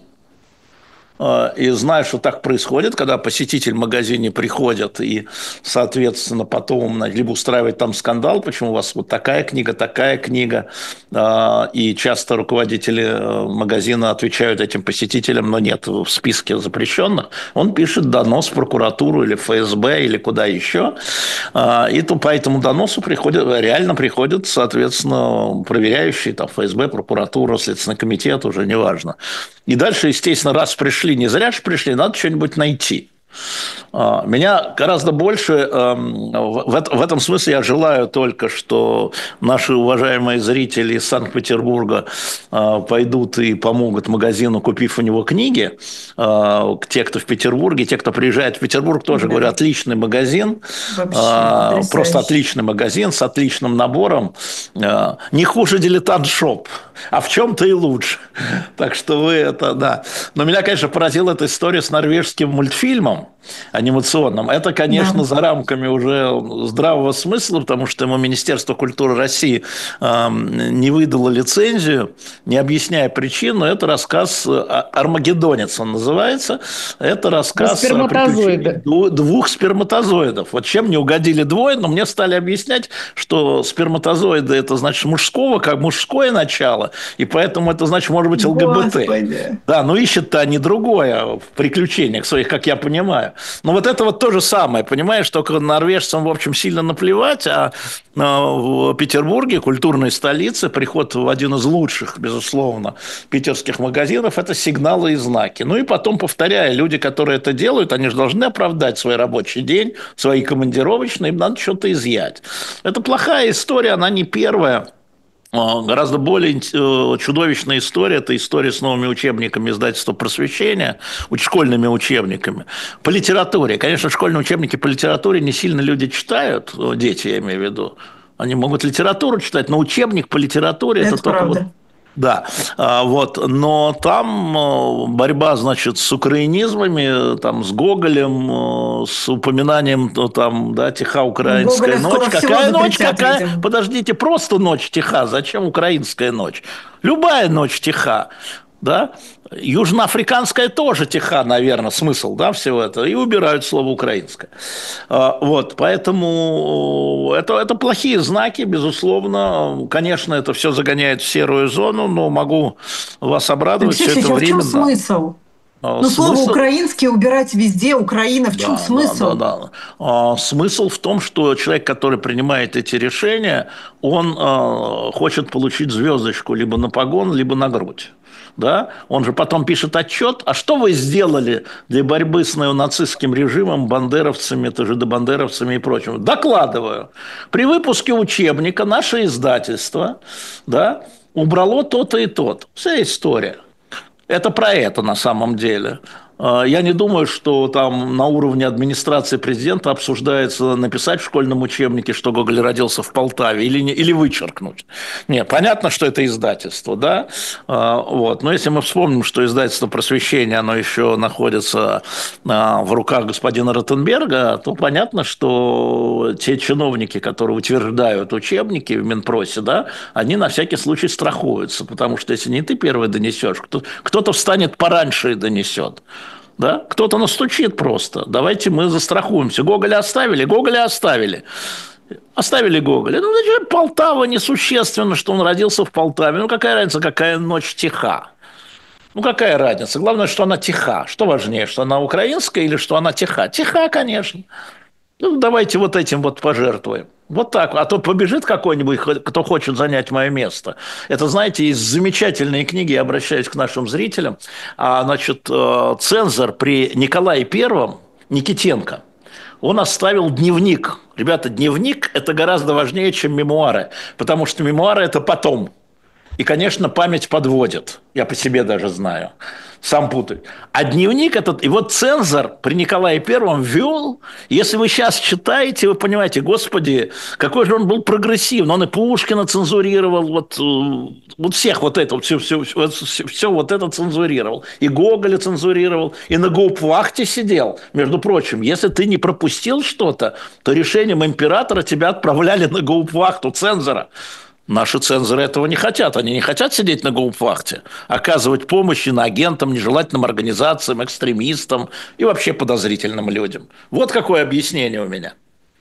И знаю, что так происходит, когда посетитель в магазине приходит и, соответственно, потом либо устраивает там скандал, почему у вас вот такая книга, такая книга, и часто руководители магазина отвечают этим посетителям, но нет в списке запрещенных, он пишет донос в прокуратуру или в ФСБ или куда еще, и то по этому доносу приходят, реально приходят, соответственно, проверяющие, там, ФСБ, прокуратура, Следственный комитет, уже неважно. И дальше, естественно, раз пришли, не зря же пришли, надо что-нибудь найти. Меня гораздо больше, в этом смысле я желаю только, что наши уважаемые зрители из Санкт-Петербурга пойдут и помогут магазину, купив у него книги. Те, кто в Петербурге, те, кто приезжает в Петербург, тоже, да, говорю, отличный магазин. Вообще, просто отличный магазин с отличным набором. Не хуже «Дилетант-шоп», а в чем-то и лучше. Так что вы это, да. Но меня, конечно, поразила эта история с норвежским мультфильмом анимационным. Это, конечно, да, за рамками уже здравого смысла, потому что ему Министерство культуры России э, не выдало лицензию, не объясняя причин, но это рассказ «Армагеддонец» он называется. Это рассказ о приключениях двух сперматозоидов. Вот чем не угодили двое, но мне стали объяснять, что сперматозоиды – это, значит, мужского, как мужское начало, и поэтому это, значит, может быть ЛГБТ. Господи. Да, но ищут-то они другое в приключениях своих, как я понимаю. Но вот это вот то же самое, понимаешь, только норвежцам, в общем, сильно наплевать, а в Петербурге, культурной столице, приход в один из лучших, безусловно, питерских магазинов – это сигналы и знаки. Ну и потом, повторяю, люди, которые это делают, они же должны оправдать свой рабочий день, свои командировочные, им надо что-то изъять. Это плохая история, она не первая. Гораздо более чудовищная история – это история с новыми учебниками издательства «Просвещение», школьными учебниками. По литературе. Конечно, школьные учебники по литературе не сильно люди читают, дети, я имею в виду. Они могут литературу читать, но учебник по литературе – это, это только… Вот, да, вот, но там борьба, значит, с украинизмами, там, с Гоголем, с упоминанием, там, да, «Тиха украинская ночь». Какая ночь, какая? Видимо. Подождите, просто ночь тиха, зачем украинская ночь? Любая ночь тиха, да. Южноафриканская тоже тиха, наверное, смысл, да, всего этого, и убирают слово «украинское». Вот, поэтому это, это плохие знаки, безусловно. Конечно, это все загоняет в серую зону, но могу вас обрадовать, все это временно. В чем смысл? Ну, слово «украинский» убирать везде, Украина, в чем да, смысл? Да, да, да. Смысл в том, что человек, который принимает эти решения, он э, хочет получить звездочку либо на погон, либо на грудь. Да? Он же потом пишет отчет, а что вы сделали для борьбы с неонацистским режимом, бандеровцами, тжд-бандеровцами и прочим? Докладываю. При выпуске учебника наше издательство, да, убрало то-то и то-то. Вся история. Это про это на самом деле. Я не думаю, что там на уровне администрации президента обсуждается написать в школьном учебнике, что Гоголь родился в Полтаве, или, не, или вычеркнуть. Нет, понятно, что это издательство, да, вот. Но если мы вспомним, что издательство «Просвещение», оно еще находится в руках господина Ротенберга, то понятно, что те чиновники, которые утверждают учебники в Минпросе, да, они на всякий случай страхуются, потому что если не ты первый донесешь, кто-то встанет пораньше и донесет. Да? Кто-то настучит просто. Давайте мы застрахуемся. Гоголя оставили? Гоголя оставили. Оставили Гоголя. Ну, значит, Полтава несущественно, что он родился в Полтаве. Ну, какая разница, какая ночь тиха? Ну, какая разница? Главное, что она тиха. Что важнее, что она украинская или что она тиха? Тиха, конечно. Ну, давайте вот этим вот пожертвуем. Вот так. А то побежит какой-нибудь, кто хочет занять мое место. Это, знаете, из замечательной книги, я обращаюсь к нашим зрителям, а, значит, цензор при Николае Первом, Никитенко, он оставил дневник. Ребята, дневник – это гораздо важнее, чем мемуары, потому что мемуары – это потом. И, конечно, память подводит. Я по себе даже знаю. Сам путаю. А дневник этот, и вот цензор при Николае Первом ввел, если вы сейчас читаете, вы понимаете, господи, какой же он был прогрессивный, он и Пушкина цензурировал, вот, вот всех вот это, все, все, все, все вот это цензурировал, и Гоголя цензурировал, и на гауптвахте сидел. Между прочим, если ты не пропустил что-то, то решением императора тебя отправляли на гауптвахту цензора. Наши цензоры этого не хотят. Они не хотят сидеть на гауптвахте, оказывать помощь иноагентам, нежелательным организациям, экстремистам и вообще подозрительным людям. Вот какое объяснение у меня.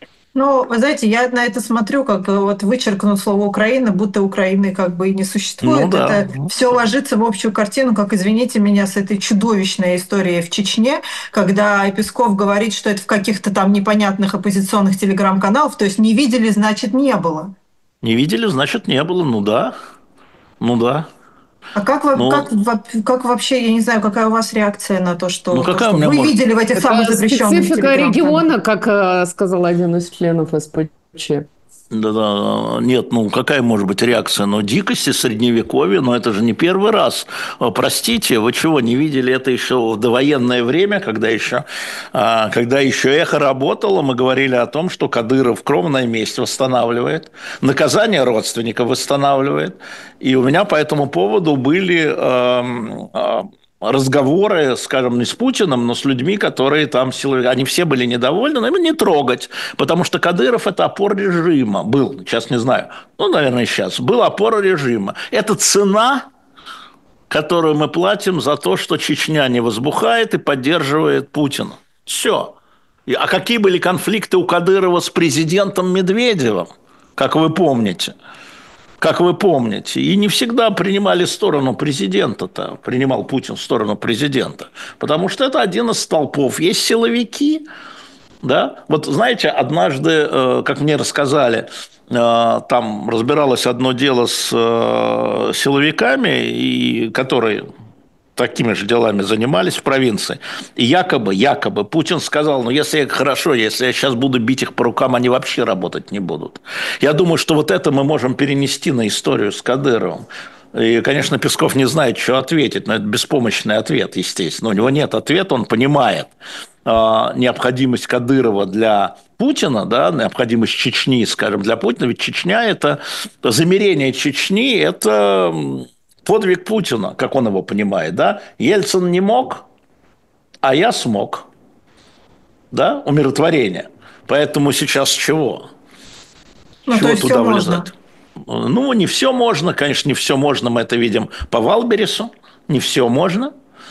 Ну, вы знаете, я на это смотрю, как вот вычеркнут слово «Украина», будто Украины как бы и не существует. Ну, да. Это все ложится в общую картину, как, извините меня, с этой чудовищной историей в Чечне, когда Песков говорит, что это в каких-то там непонятных оппозиционных телеграм-каналах, то есть не видели, значит, не было. Не видели, значит, не было. Ну да. Ну да. А как, вы, Ну, как, как вообще, я не знаю, какая у вас реакция на то, что, ну то, какая что у меня вы может... видели в этих самых Это запрещенных специфика телеграм-каналах? региона, как э, сказал один из членов СПЧ. Да-да, нет, ну какая может быть реакция? Ну, дикости средневековья, но это же не первый раз. О, простите, вы чего, не видели это еще в довоенное время, когда еще, а, когда еще эхо работало, мы говорили о том, что Кадыров кровная месть восстанавливает, наказание родственников восстанавливает. И у меня по этому поводу были эм, э, разговоры, скажем, не с Путиным, но с людьми, которые там силовики. Они все были недовольны, но им не трогать, потому что Кадыров – это опора режима. Был, сейчас не знаю, ну, наверное, сейчас. Был опора режима. Это цена, которую мы платим за то, что Чечня не возбухает и поддерживает Путина. Все. А какие были конфликты у Кадырова с президентом Медведевым, как вы помните? Как вы помните, и не всегда принимали сторону президента-то, принимал Путин сторону президента, потому что это один из столпов. Есть силовики, да, вот знаете, однажды, как мне рассказали, там разбиралось одно дело с силовиками, и которые такими же делами занимались в провинции. И якобы, якобы Путин сказал, ну, если я, хорошо, если я сейчас буду бить их по рукам, они вообще работать не будут. Я думаю, что вот это мы можем перенести на историю с Кадыровым. И, конечно, Песков не знает, что ответить, но это беспомощный ответ, естественно. У него нет ответа, он понимает э, необходимость Кадырова для Путина, да, необходимость Чечни, скажем, для Путина, ведь Чечня – это замерение Чечни, это подвиг Путина, как он его понимает, да? Ельцин не мог, а я смог, да, умиротворение. Поэтому сейчас чего? Ну, чего то есть туда все влезать? можно. Ну, не все можно, конечно, не все можно, мы это видим по Валбересу, не все можно.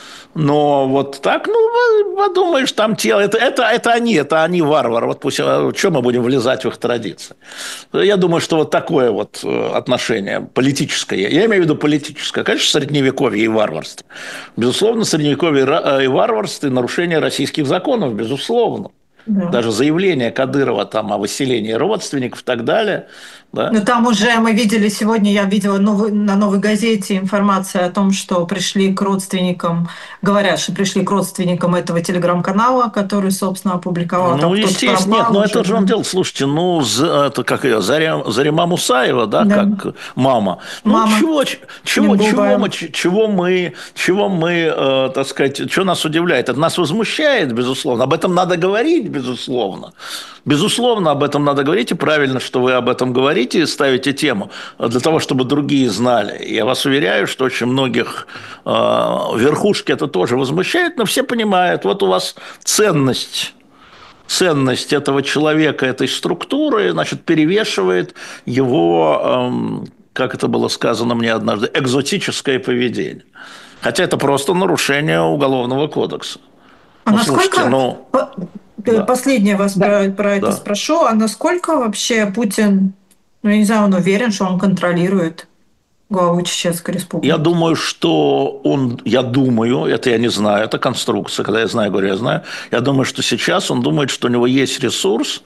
Но вот так, ну, подумаешь, там тело, это, это, это они, это они варвары, вот пусть, что мы будем влезать в их традиции. Я думаю, что вот такое вот отношение политическое, я имею в виду политическое, конечно, средневековье и варварство. Безусловно, средневековье и варварство, и нарушение российских законов, безусловно. Да. Даже заявление Кадырова там о выселении родственников и так далее. Да? Но там уже мы видели сегодня, я видела новый, на «Новой газете» информация о том, что пришли к родственникам, говорят, что пришли к родственникам этого телеграм-канала, который, собственно, опубликовал. Ну, там естественно, нет, но это же он делал, слушайте, ну, это как ее, Заря, Зарима Мусаева, да, да, как мама. Ну, мама. чего, чего, чего мы, чего мы, чего мы, э, так сказать, что нас удивляет? Это нас возмущает, безусловно, об этом надо говорить, безусловно. Безусловно, об этом надо говорить, и правильно, что вы об этом говорите и ставите тему, для того, чтобы другие знали. Я вас уверяю, что очень многих э, верхушки это тоже возмущает, но все понимают, вот у вас ценность, ценность этого человека, этой структуры, значит, перевешивает его, э, как это было сказано мне однажды, экзотическое поведение. Хотя это просто нарушение Уголовного кодекса. А ну, насколько... слушайте, ну... Да. Последнее вас да. про, про это да. спрошу. А насколько вообще Путин, ну, я не знаю, он уверен, что он контролирует главу Чеченской Республики? Я думаю, что он, я думаю, это я не знаю, это конструкция, когда я знаю, говорю, я знаю, я думаю, что сейчас он думает, что у него есть ресурс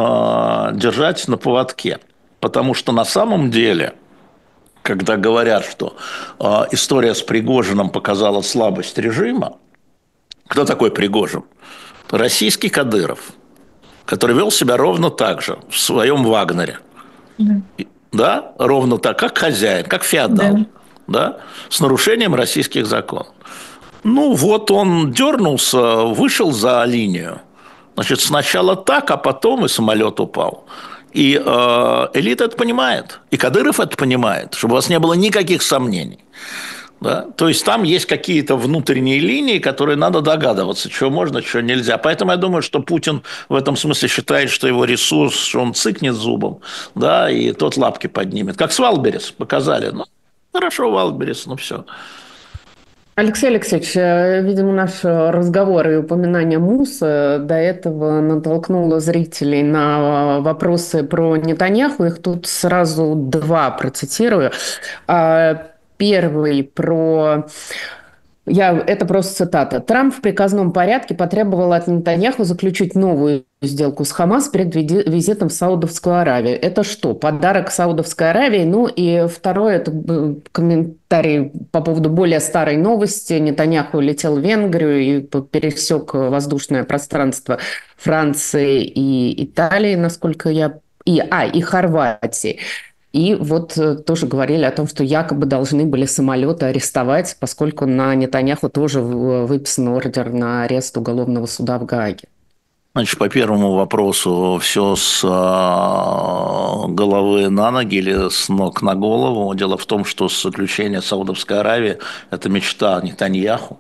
э, держать на поводке. Потому что на самом деле, когда говорят, что э, история с Пригожиным показала слабость режима, кто такой Пригожин? Российский Кадыров, который вел себя ровно так же в своем Вагнере. Да, да? Ровно так, как хозяин, как феодал, да. Да? С нарушением российских законов. Ну, вот он дернулся, вышел за линию. Значит, сначала так, а потом и самолет упал. И э, элита это понимает, и Кадыров это понимает, чтобы у вас не было никаких сомнений. Да? То есть там есть какие-то внутренние линии, которые надо догадываться, что можно, что нельзя. Поэтому я думаю, что Путин в этом смысле считает, что его ресурс, что он цыкнет зубом, да, и тот лапки поднимет. Как с Валберес показали. Ну, хорошо, Валберес, ну все. Алексей Алексеевич, видимо, наш разговор и упоминание МУСа до этого натолкнуло зрителей на вопросы про Нетаньяху. Их тут сразу два процитирую. Первый про Я, это просто цитата. Трамп в приказном порядке потребовал от Нетаньяху заключить новую сделку с Хамас перед визитом в Саудовскую Аравию. Это что, подарок Саудовской Аравии? Ну и второе, это комментарий по поводу более старой новости. Нетаньяху летел в Венгрию и пересек воздушное пространство Франции и Италии, насколько я... И, а, и Хорватии. И вот тоже говорили о том, что якобы должны были самолеты арестовать, поскольку на Нетаньяху тоже выписан ордер на арест уголовного суда в Гааге. Значит, по первому вопросу все с головы на ноги или с ног на голову. Дело в том, что заключение Саудовской Аравии – это мечта Нетаньяху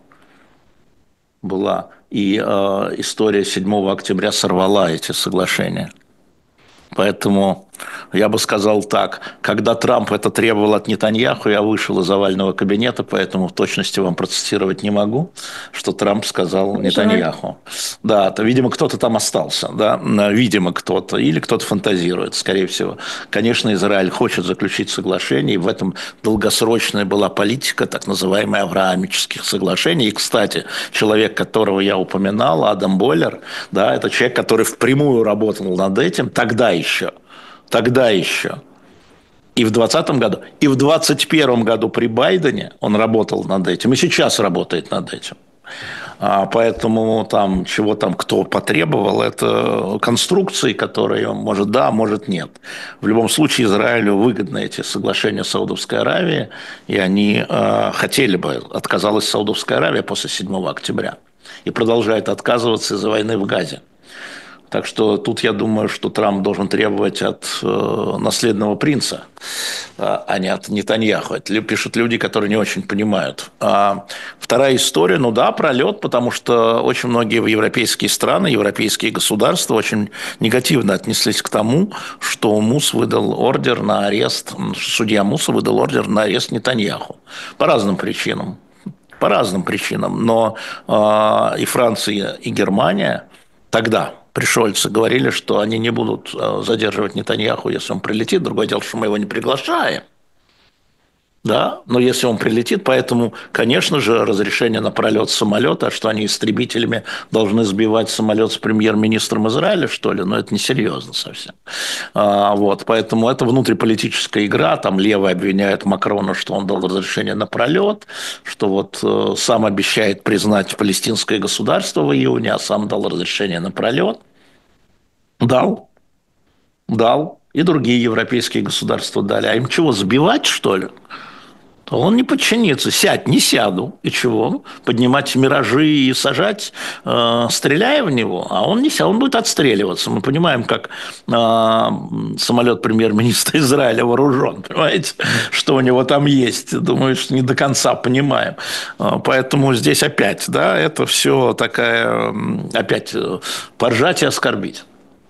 была. И э, история седьмого октября сорвала эти соглашения. Поэтому я бы сказал так, когда Трамп это требовал от Нетаньяху, я вышел из овального кабинета, поэтому в точности вам процитировать не могу, что Трамп сказал Нетаньяху. Да, то, видимо, кто-то там остался, да, видимо, кто-то, или кто-то фантазирует, скорее всего. Конечно, Израиль хочет заключить соглашение, и в этом долгосрочная была политика так называемых авраамических соглашений. И, кстати, человек, которого я упоминал, Адам Бойлер, да, это человек, который впрямую работал над этим, тогда еще. Тогда еще. И в двадцатом году, и в двадцать первом году при Байдене он работал над этим, и сейчас работает над этим. А поэтому там, чего там кто потребовал, это конструкции, которые, может, да, может, нет. В любом случае, Израилю выгодны эти соглашения с Саудовской Аравией, и они э, хотели бы, отказалась Саудовская Аравия после седьмого октября, и продолжает отказываться из-за войны в Газе. Так что тут я думаю, что Трамп должен требовать от э, наследного принца, э, а не от Нетаньяху. Это пишут люди, которые не очень понимают. А вторая история, ну да, пролет, потому что очень многие европейские страны, европейские государства очень негативно отнеслись к тому, что Мус выдал ордер на арест, судья Муса выдал ордер на арест Нетаньяху. По разным причинам. По разным причинам. Но э, и Франция, и Германия тогда... Пришельцы говорили, что они не будут задерживать Нетаньяху, если он прилетит. Другое дело, что мы его не приглашаем. Да, но если он прилетит, поэтому, конечно же, разрешение на пролет самолета, а что они истребителями должны сбивать самолет с премьер-министром Израиля, что ли, но это несерьезно совсем. А, вот, поэтому это внутриполитическая игра, там левые обвиняют Макрона, что он дал разрешение на пролет, что вот э, сам обещает признать палестинское государство в июне, а сам дал разрешение на пролет. Дал, дал, и другие европейские государства дали. А им чего, сбивать, что ли? То он не подчинится. Сядь, не сяду. И чего? Поднимать миражи и сажать, э, стреляя в него? А он не сядет, он будет отстреливаться. Мы понимаем, как э, самолет премьер-министра Израиля вооружен. Понимаете, что у него там есть? Думаю, что не до конца понимаем. Поэтому здесь опять, да, это все такая, опять поржать и оскорбить.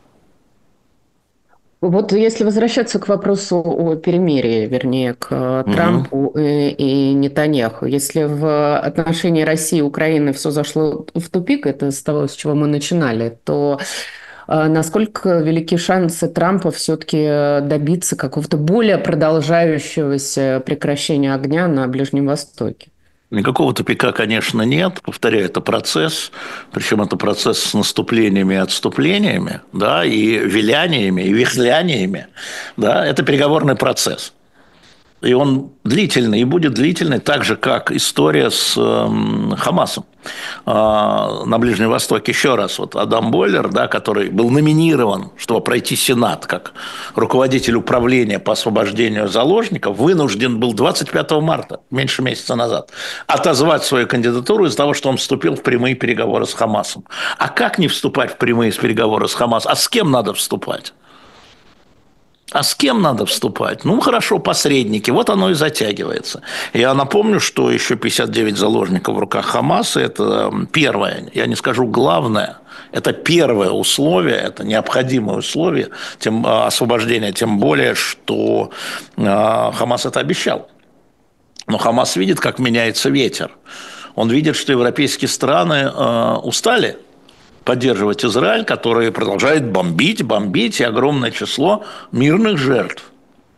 Вот если возвращаться к вопросу о перемирии, вернее, к угу. Трампу и, и Нетаньяху, если в отношении России и Украины все зашло в тупик, это с того, с чего мы начинали, то насколько велики шансы Трампа все-таки добиться какого-то более продолжающегося прекращения огня на Ближнем Востоке? Никакого тупика, конечно, нет. Повторяю, это процесс, причем это процесс с наступлениями и отступлениями, да, и виляниями, и вихляниями. Да, это переговорный процесс. И он длительный, и будет длительный, так же, как история с э, Хамасом э, на Ближнем Востоке. Еще раз, вот Адам Бойлер, да, который был номинирован, чтобы пройти Сенат как руководитель управления по освобождению заложников, вынужден был двадцать пятого марта, меньше месяца назад, отозвать свою кандидатуру из-за того, что он вступил в прямые переговоры с Хамасом. А как не вступать в прямые переговоры с Хамасом? А с кем надо вступать? А с кем надо вступать? Ну, хорошо, посредники. Вот оно и затягивается. Я напомню, что еще пятьдесят девять заложников в руках Хамаса – это первое, я не скажу главное, это первое условие, это необходимое условие тем, освобождения, тем более, что Хамас это обещал. Но Хамас видит, как меняется ветер. Он видит, что европейские страны устали поддерживать Израиль, который продолжает бомбить, бомбить, и огромное число мирных жертв,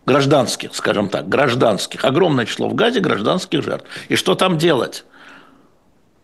гражданских, скажем так, гражданских, огромное число в Газе гражданских жертв. И что там делать?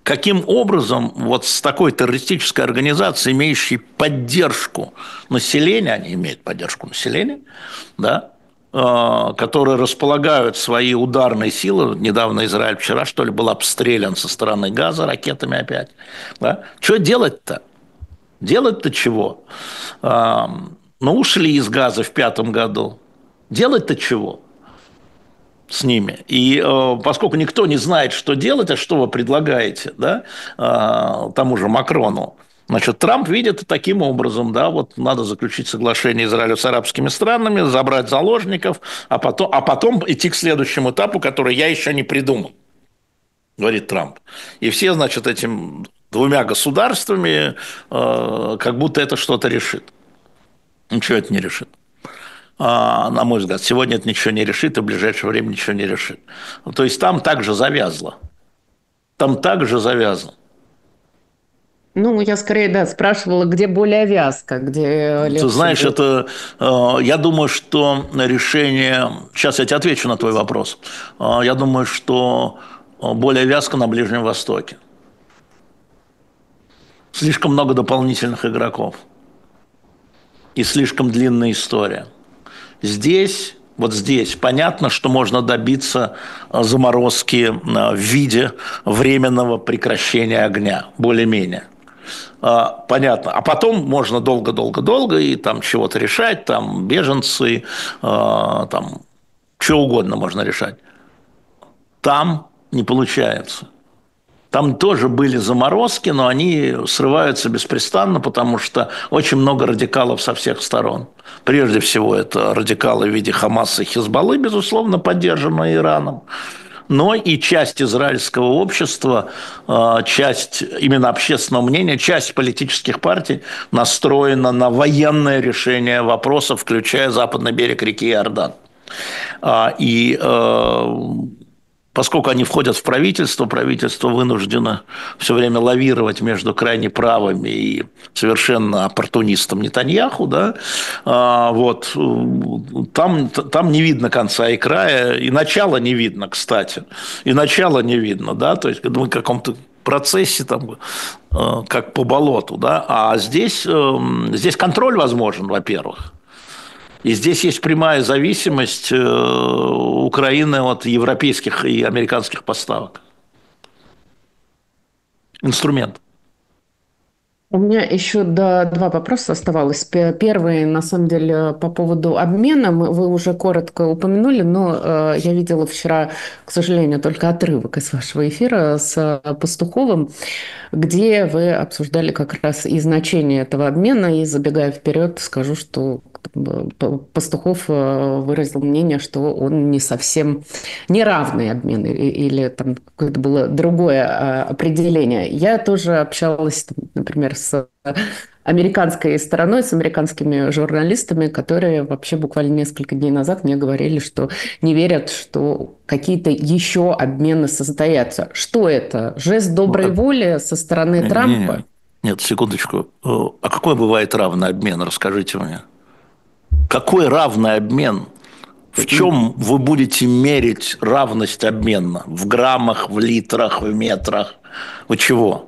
каким образом вот с такой террористической организацией, имеющей поддержку населения, они имеют поддержку населения, да, которые располагают свои ударные силы. Недавно Израиль вчера, что ли, был обстрелян со стороны Газа ракетами опять. Да? Что делать-то? Делать-то чего? Ну, ушли из Газа в пятом году. Делать-то чего с ними? И э, поскольку никто не знает, что делать, а что вы предлагаете, да, э, тому же Макрону, значит, Трамп видит таким образом, да, вот надо заключить соглашение Израиля с арабскими странами, забрать заложников, а потом, а потом идти к следующему этапу, который я еще не придумал, говорит Трамп. И все, значит, этим двумя государствами э, как будто это что-то решит. Ничего это не решит. А, на мой взгляд, сегодня это ничего не решит, и в ближайшее время ничего не решит. То есть там также завязло. Там также завязло. Ну, я скорее, да, спрашивала, где более вязко, где легче. Ты знаешь, будет. это, э, я думаю, что решение... Сейчас я тебе отвечу на твой вопрос. Э, я думаю, что более вязко на Ближнем Востоке. Слишком много дополнительных игроков. И слишком длинная история. Здесь, вот здесь, понятно, что можно добиться заморозки в виде временного прекращения огня, более-менее. Понятно. А потом можно долго-долго-долго и там чего-то решать, там беженцы, там что угодно можно решать. Там не получается. Там тоже были заморозки, но они срываются беспрестанно, потому что очень много радикалов со всех сторон. Прежде всего, это радикалы в виде Хамаса и Хизбаллы, безусловно, поддержанные Ираном. Но и часть израильского общества, часть именно общественного мнения, часть политических партий настроена на военное решение вопросов, включая западный берег реки Иордан. И поскольку они входят в правительство, правительство вынуждено все время лавировать между крайне правыми и совершенно оппортунистом Нетаньяху, да, вот, там, там не видно конца и края, и начала не видно, кстати, и начала не видно, да, то есть мы в каком-то процессе там, как по болоту, да, а здесь, здесь контроль возможен, во-первых. И здесь есть прямая зависимость Украины от европейских и американских поставок. Инструмент. У меня еще до, два вопроса оставалось. Первый, на самом деле, по поводу обмена. Вы уже коротко упомянули, но э, я видела вчера, к сожалению, только отрывок из вашего эфира с Пастуховым, где вы обсуждали как раз и значение этого обмена. И, забегая вперед, скажу, что Пастухов выразил мнение, что он не совсем неравный обмен, или там какое-то было другое определение. Я тоже общалась, например, с американской стороной, с американскими журналистами, которые вообще буквально несколько дней назад мне говорили, что не верят, что какие-то еще обмены состоятся. Что это? Жест доброй воли со стороны не, Трампа? Не, не. Нет, секундочку. А какой бывает равный обмен? Расскажите мне. Какой равный обмен? В чем вы будете мерить равность обмена? В граммах, в литрах, в метрах? Вы чего?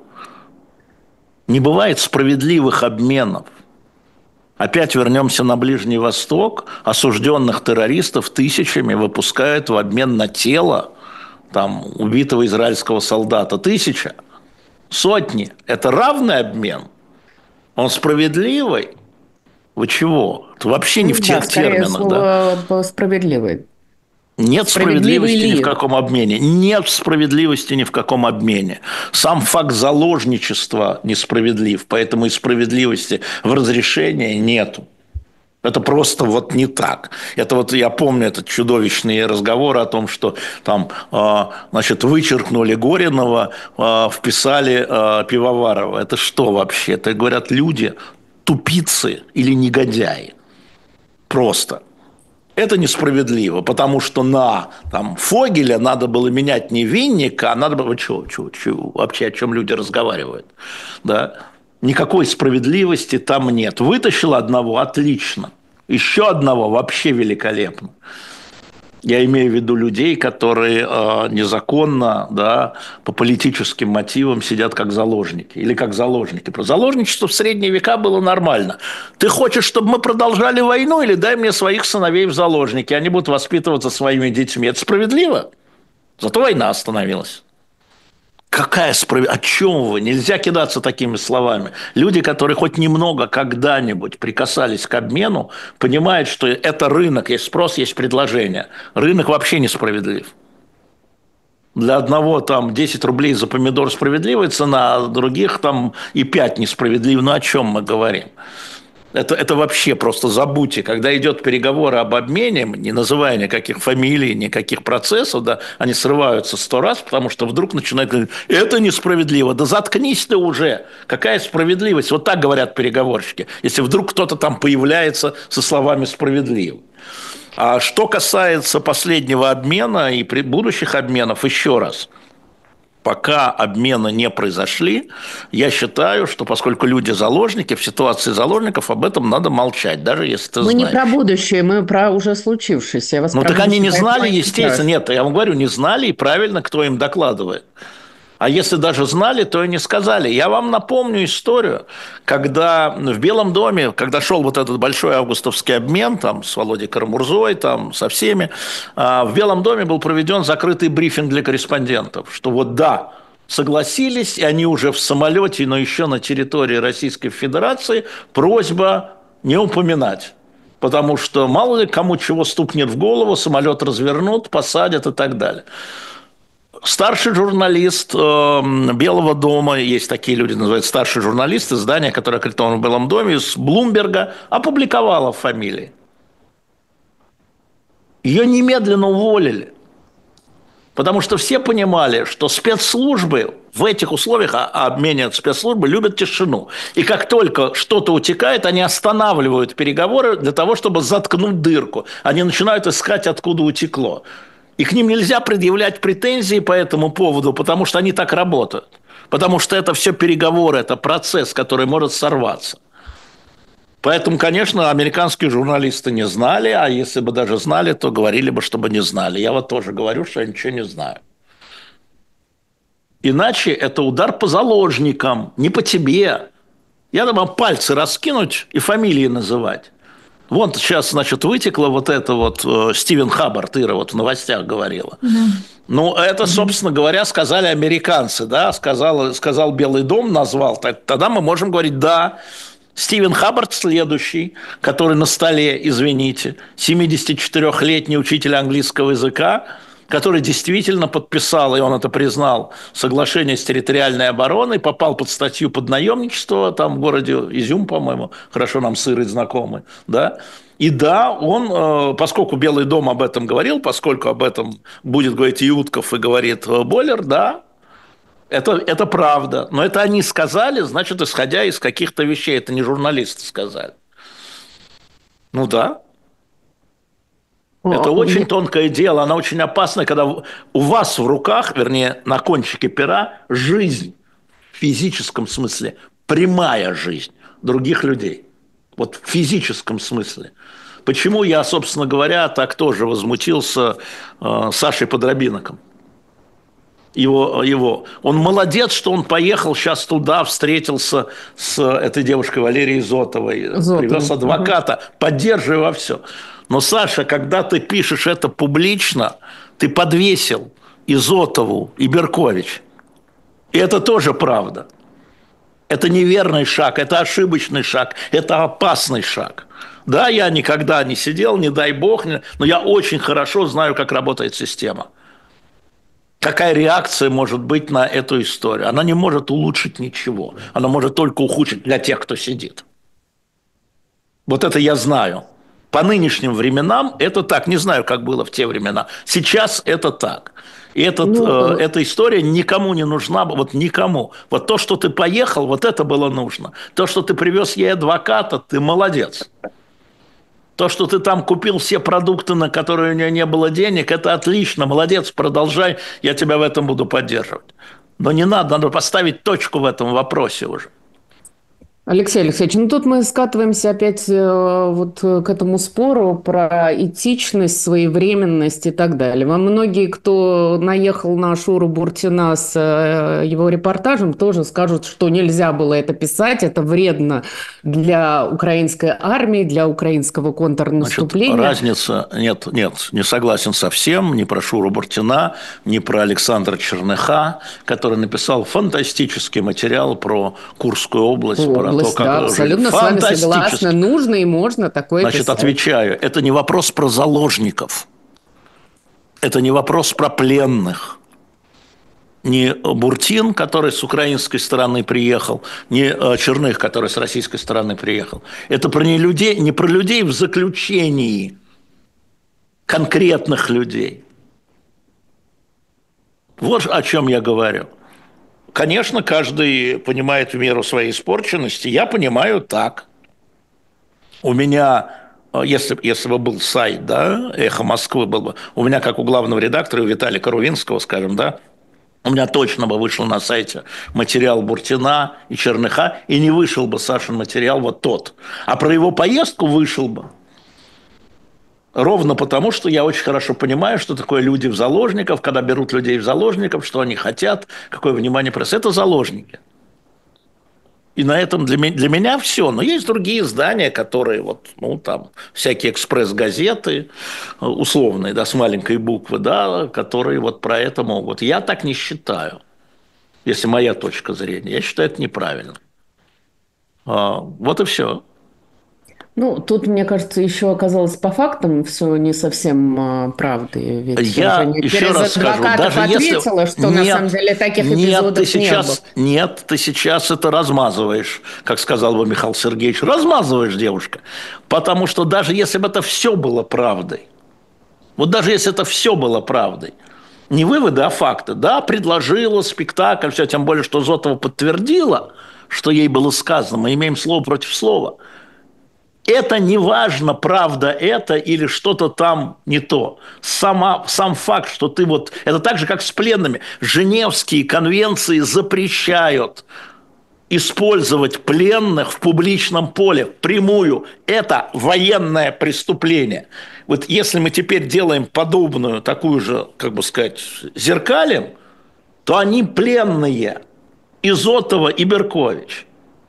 Не бывает справедливых обменов. Опять вернемся на Ближний Восток. Осужденных террористов тысячами выпускают в обмен на тело там, убитого израильского солдата. Тысяча, сотни. Это равный обмен? Он справедливый? Вы чего? Это вообще не в тех да, терминах. Да? Справедливый. Нет справедливости ни в каком обмене. Нет справедливости ни в каком обмене. Сам факт заложничества несправедлив, поэтому и справедливости в разрешении нету. Это просто вот не так. Это вот я помню этот чудовищный разговор о том, что там, значит, вычеркнули Горинова, вписали Пивоварова. Это что вообще? Это, говорят, люди тупицы или негодяи. Просто. Это несправедливо, потому что на там, Фогеля надо было менять не Винника, а надо было... Чего, чего, чего, вообще о чем люди разговаривают? Да? Никакой справедливости там нет. Вытащил одного – отлично. Еще одного – вообще великолепно. Я имею в виду людей, которые э, незаконно, да, по политическим мотивам сидят как заложники. Или как заложники. Про заложничество в средние века было нормально. Ты хочешь, чтобы мы продолжали войну, или дай мне своих сыновей в заложники, они будут воспитываться своими детьми. Это справедливо. Зато война остановилась. Какая справедливость? О чем вы? Нельзя кидаться такими словами. Люди, которые хоть немного когда-нибудь прикасались к обмену, понимают, что это рынок, есть спрос, есть предложение. Рынок вообще несправедлив. Для одного там десять рублей за помидор справедливая цена, а других там и пять несправедливо. Ну о чем мы говорим? Это, это вообще просто забудьте. Когда идет переговоры об обмене, не называя никаких фамилий, никаких процессов, да, они срываются сто раз, потому что вдруг начинают говорить, это несправедливо. Да заткнись ты уже. Какая справедливость? Вот так говорят переговорщики. Если вдруг кто-то там появляется со словами «справедливо». А что касается последнего обмена и будущих обменов, еще раз. Пока обмены не произошли, я считаю, что поскольку люди заложники, в ситуации заложников об этом надо молчать, даже если ты мы знаешь. Мы не про будущее, мы про уже случившееся. Я вас ну так они не знали, естественно. Страшно. Нет, я вам говорю, не знали, и правильно, кто им докладывает. А если даже знали, то и не сказали. Я вам напомню историю, когда в Белом доме, когда шел вот этот большой августовский обмен там, с Володей Карамурзой, там, со всеми, в Белом доме был проведен закрытый брифинг для корреспондентов, что вот да, согласились, и они уже в самолете, но еще на территории Российской Федерации, просьба не упоминать. Потому что мало ли кому чего стукнет в голову, самолет развернут, посадят и так далее. Старший журналист э, Белого дома, есть такие люди, называются старший журналист, издание, которое аккредитовано в Белом доме, из Блумберга, опубликовало фамилии. Ее немедленно уволили. Потому что все понимали, что спецслужбы в этих условиях, а обменивают спецслужбы, любят тишину. И как только что-то утекает, они останавливают переговоры для того, чтобы заткнуть дырку. Они начинают искать, откуда утекло. И к ним нельзя предъявлять претензии по этому поводу, потому что они так работают. Потому что это все переговоры, это процесс, который может сорваться. Поэтому, конечно, американские журналисты не знали, а если бы даже знали, то говорили бы, чтобы не знали. Я вот тоже говорю, что я ничего не знаю. Иначе это удар по заложникам, не по тебе. Я думаю, пальцы раскинуть и фамилии называть. Вон сейчас, значит, вытекло вот это вот э, Стивен Хаббард, Ира вот в новостях говорила. Mm-hmm. Ну, это, собственно говоря, сказали американцы, да, сказал, сказал Белый дом, назвал. Так, тогда мы можем говорить, да, Стивен Хаббард следующий, который на столе, извините, семидесятичетырёхлетний учитель английского языка, который действительно подписал, и он это признал, соглашение с территориальной обороной, попал под статью поднаемничества, там в городе Изюм, по-моему, хорошо нам с Ирой знакомы, да, и да, он, поскольку Белый дом об этом говорил, поскольку об этом будет говорить и Утков, и говорит Боллер, да, это, это правда, но это они сказали, значит, исходя из каких-то вещей, это не журналисты сказали. Ну да. Это очень тонкое дело, оно очень опасное, когда у вас в руках, вернее, на кончике пера, жизнь в физическом смысле, прямая жизнь других людей. Вот в физическом смысле. Почему я, собственно говоря, так тоже возмутился э, Сашей Подробиноком? Его, его. Он молодец, что он поехал сейчас туда, встретился с этой девушкой Валерией Зотовой, Зотовой. Привез адвоката, угу. Поддерживая во все. Но, Саша, когда ты пишешь это публично, ты подвесил и Зотову, и Беркович. И это тоже правда. Это неверный шаг, это ошибочный шаг, это опасный шаг. Да, я никогда не сидел, не дай бог, но я очень хорошо знаю, как работает система. Какая реакция может быть на эту историю? Она не может улучшить ничего. Она может только ухудшить для тех, кто сидит. Вот это я знаю. По нынешним временам это так. Не знаю, как было в те времена. Сейчас это так. И этот, ну, э, эта история никому не нужна. Вот никому. Вот то, что ты поехал, вот это было нужно. То, что ты привез ей адвоката, ты молодец. То, что ты там купил все продукты, на которые у нее не было денег, это отлично. Молодец, продолжай. Я тебя в этом буду поддерживать. Но не надо, надо поставить точку в этом вопросе уже. Алексей Алексеевич, ну тут мы скатываемся опять э, вот к этому спору про этичность, своевременность и так далее. Во многие, кто наехал на Шуру Буртина с э, его репортажем, тоже скажут, что нельзя было это писать, это вредно для украинской армии, для украинского контрнаступления. Значит, разница, нет, нет, не согласен совсем, ни про Шуру Буртина, ни про Александра Черныха, который написал фантастический материал про Курскую область, О, про то, как да, абсолютно с вами согласна. Нужно и можно такое Значит, писать. отвечаю, это не вопрос про заложников, это не вопрос про пленных. Не Буртин, который с украинской стороны приехал, не Черных, который с российской стороны приехал. Это про не людей, не про людей в заключении, конкретных людей. Вот о чем я говорю. Конечно, каждый понимает в меру своей испорченности. Я понимаю так. У меня, если, если бы был сайт, да, «Эхо Москвы» был бы, у меня, как у главного редактора, у Виталия Карувинского, скажем, да, у меня точно бы вышел на сайте материал Буртина и Черныха, и не вышел бы Сашин материал вот тот. А про его поездку вышел бы. Ровно потому, что я очень хорошо понимаю, что такое люди в заложников, когда берут людей в заложников, что они хотят, какое внимание прессы. Это заложники. И на этом для меня, для меня все. Но есть другие издания, которые вот, ну, там, всякие экспресс-газеты, условные, да, с маленькой буквы, да, которые вот про это могут. Я так не считаю, если моя точка зрения. Я считаю, это неправильно. А, вот и все. Ну, тут, мне кажется, еще оказалось по фактам все не совсем а, правдой. Ведь я Женя еще через раз скажу, даже ответила, если... что нет, на самом деле таких нет, эпизодов ты сейчас, не было. Нет, ты сейчас это размазываешь, как сказал бы Михаил Сергеевич. Размазываешь, девушка. Потому что даже если бы это все было правдой, вот даже если это все было правдой, не выводы, а факты, да, предложила спектакль, все, тем более, что Зотова подтвердила, что ей было сказано, мы имеем слово против слова. Это не важно, правда это или что-то там не то. Сама, сам факт, что ты вот... Это так же, как с пленными. Женевские конвенции запрещают использовать пленных в публичном поле впрямую. Это военное преступление. Вот если мы теперь делаем подобную, такую же, как бы сказать, зеркалем, то они пленные. Изотова и Беркович.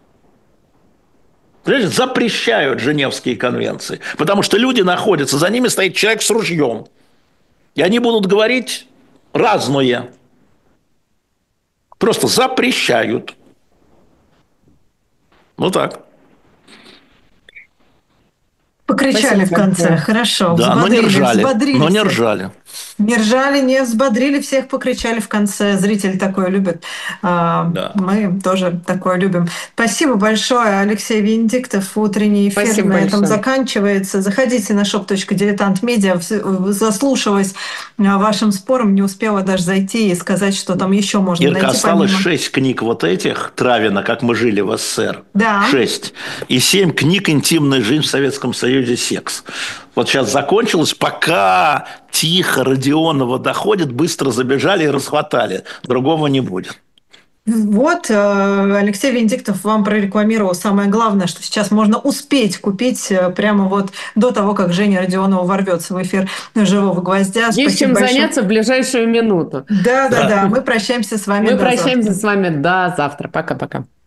Запрещают Женевские конвенции, потому что люди находятся, за ними стоит человек с ружьем, и они будут говорить разное. Просто запрещают. Ну так. Покричали Спасибо. в конце, хорошо. Да, но не ржали, но не всех. ржали. Не ржали, не взбодрили всех, покричали в конце. Зрители такое любят. Да. Мы тоже такое любим. Спасибо большое, Алексей Венедиктов. Утренний эфир Спасибо на этом большое. заканчивается. Заходите на шоп точка дилетант медиа. Заслушалась вашим спором, не успела даже зайти и сказать, что там еще можно Ирка, найти. осталось помимо... шесть книг вот этих Травина «Как мы жили в СССР». Да. Шесть. И семь книг «Интимная жизнь в Советском Союзе. Секс». Вот сейчас закончилось, пока тихо Родионова доходит, быстро забежали и расхватали. Другого не будет. Вот, Алексей Венедиктов вам прорекламировал самое главное, что сейчас можно успеть купить прямо вот до того, как Женя Родионова ворвется в эфир «Живого гвоздя». Есть Спасибо чем большое. заняться в ближайшую минуту. Да, да, да. Мы прощаемся с вами. Мы до прощаемся завтра. с вами до завтра. Пока-пока.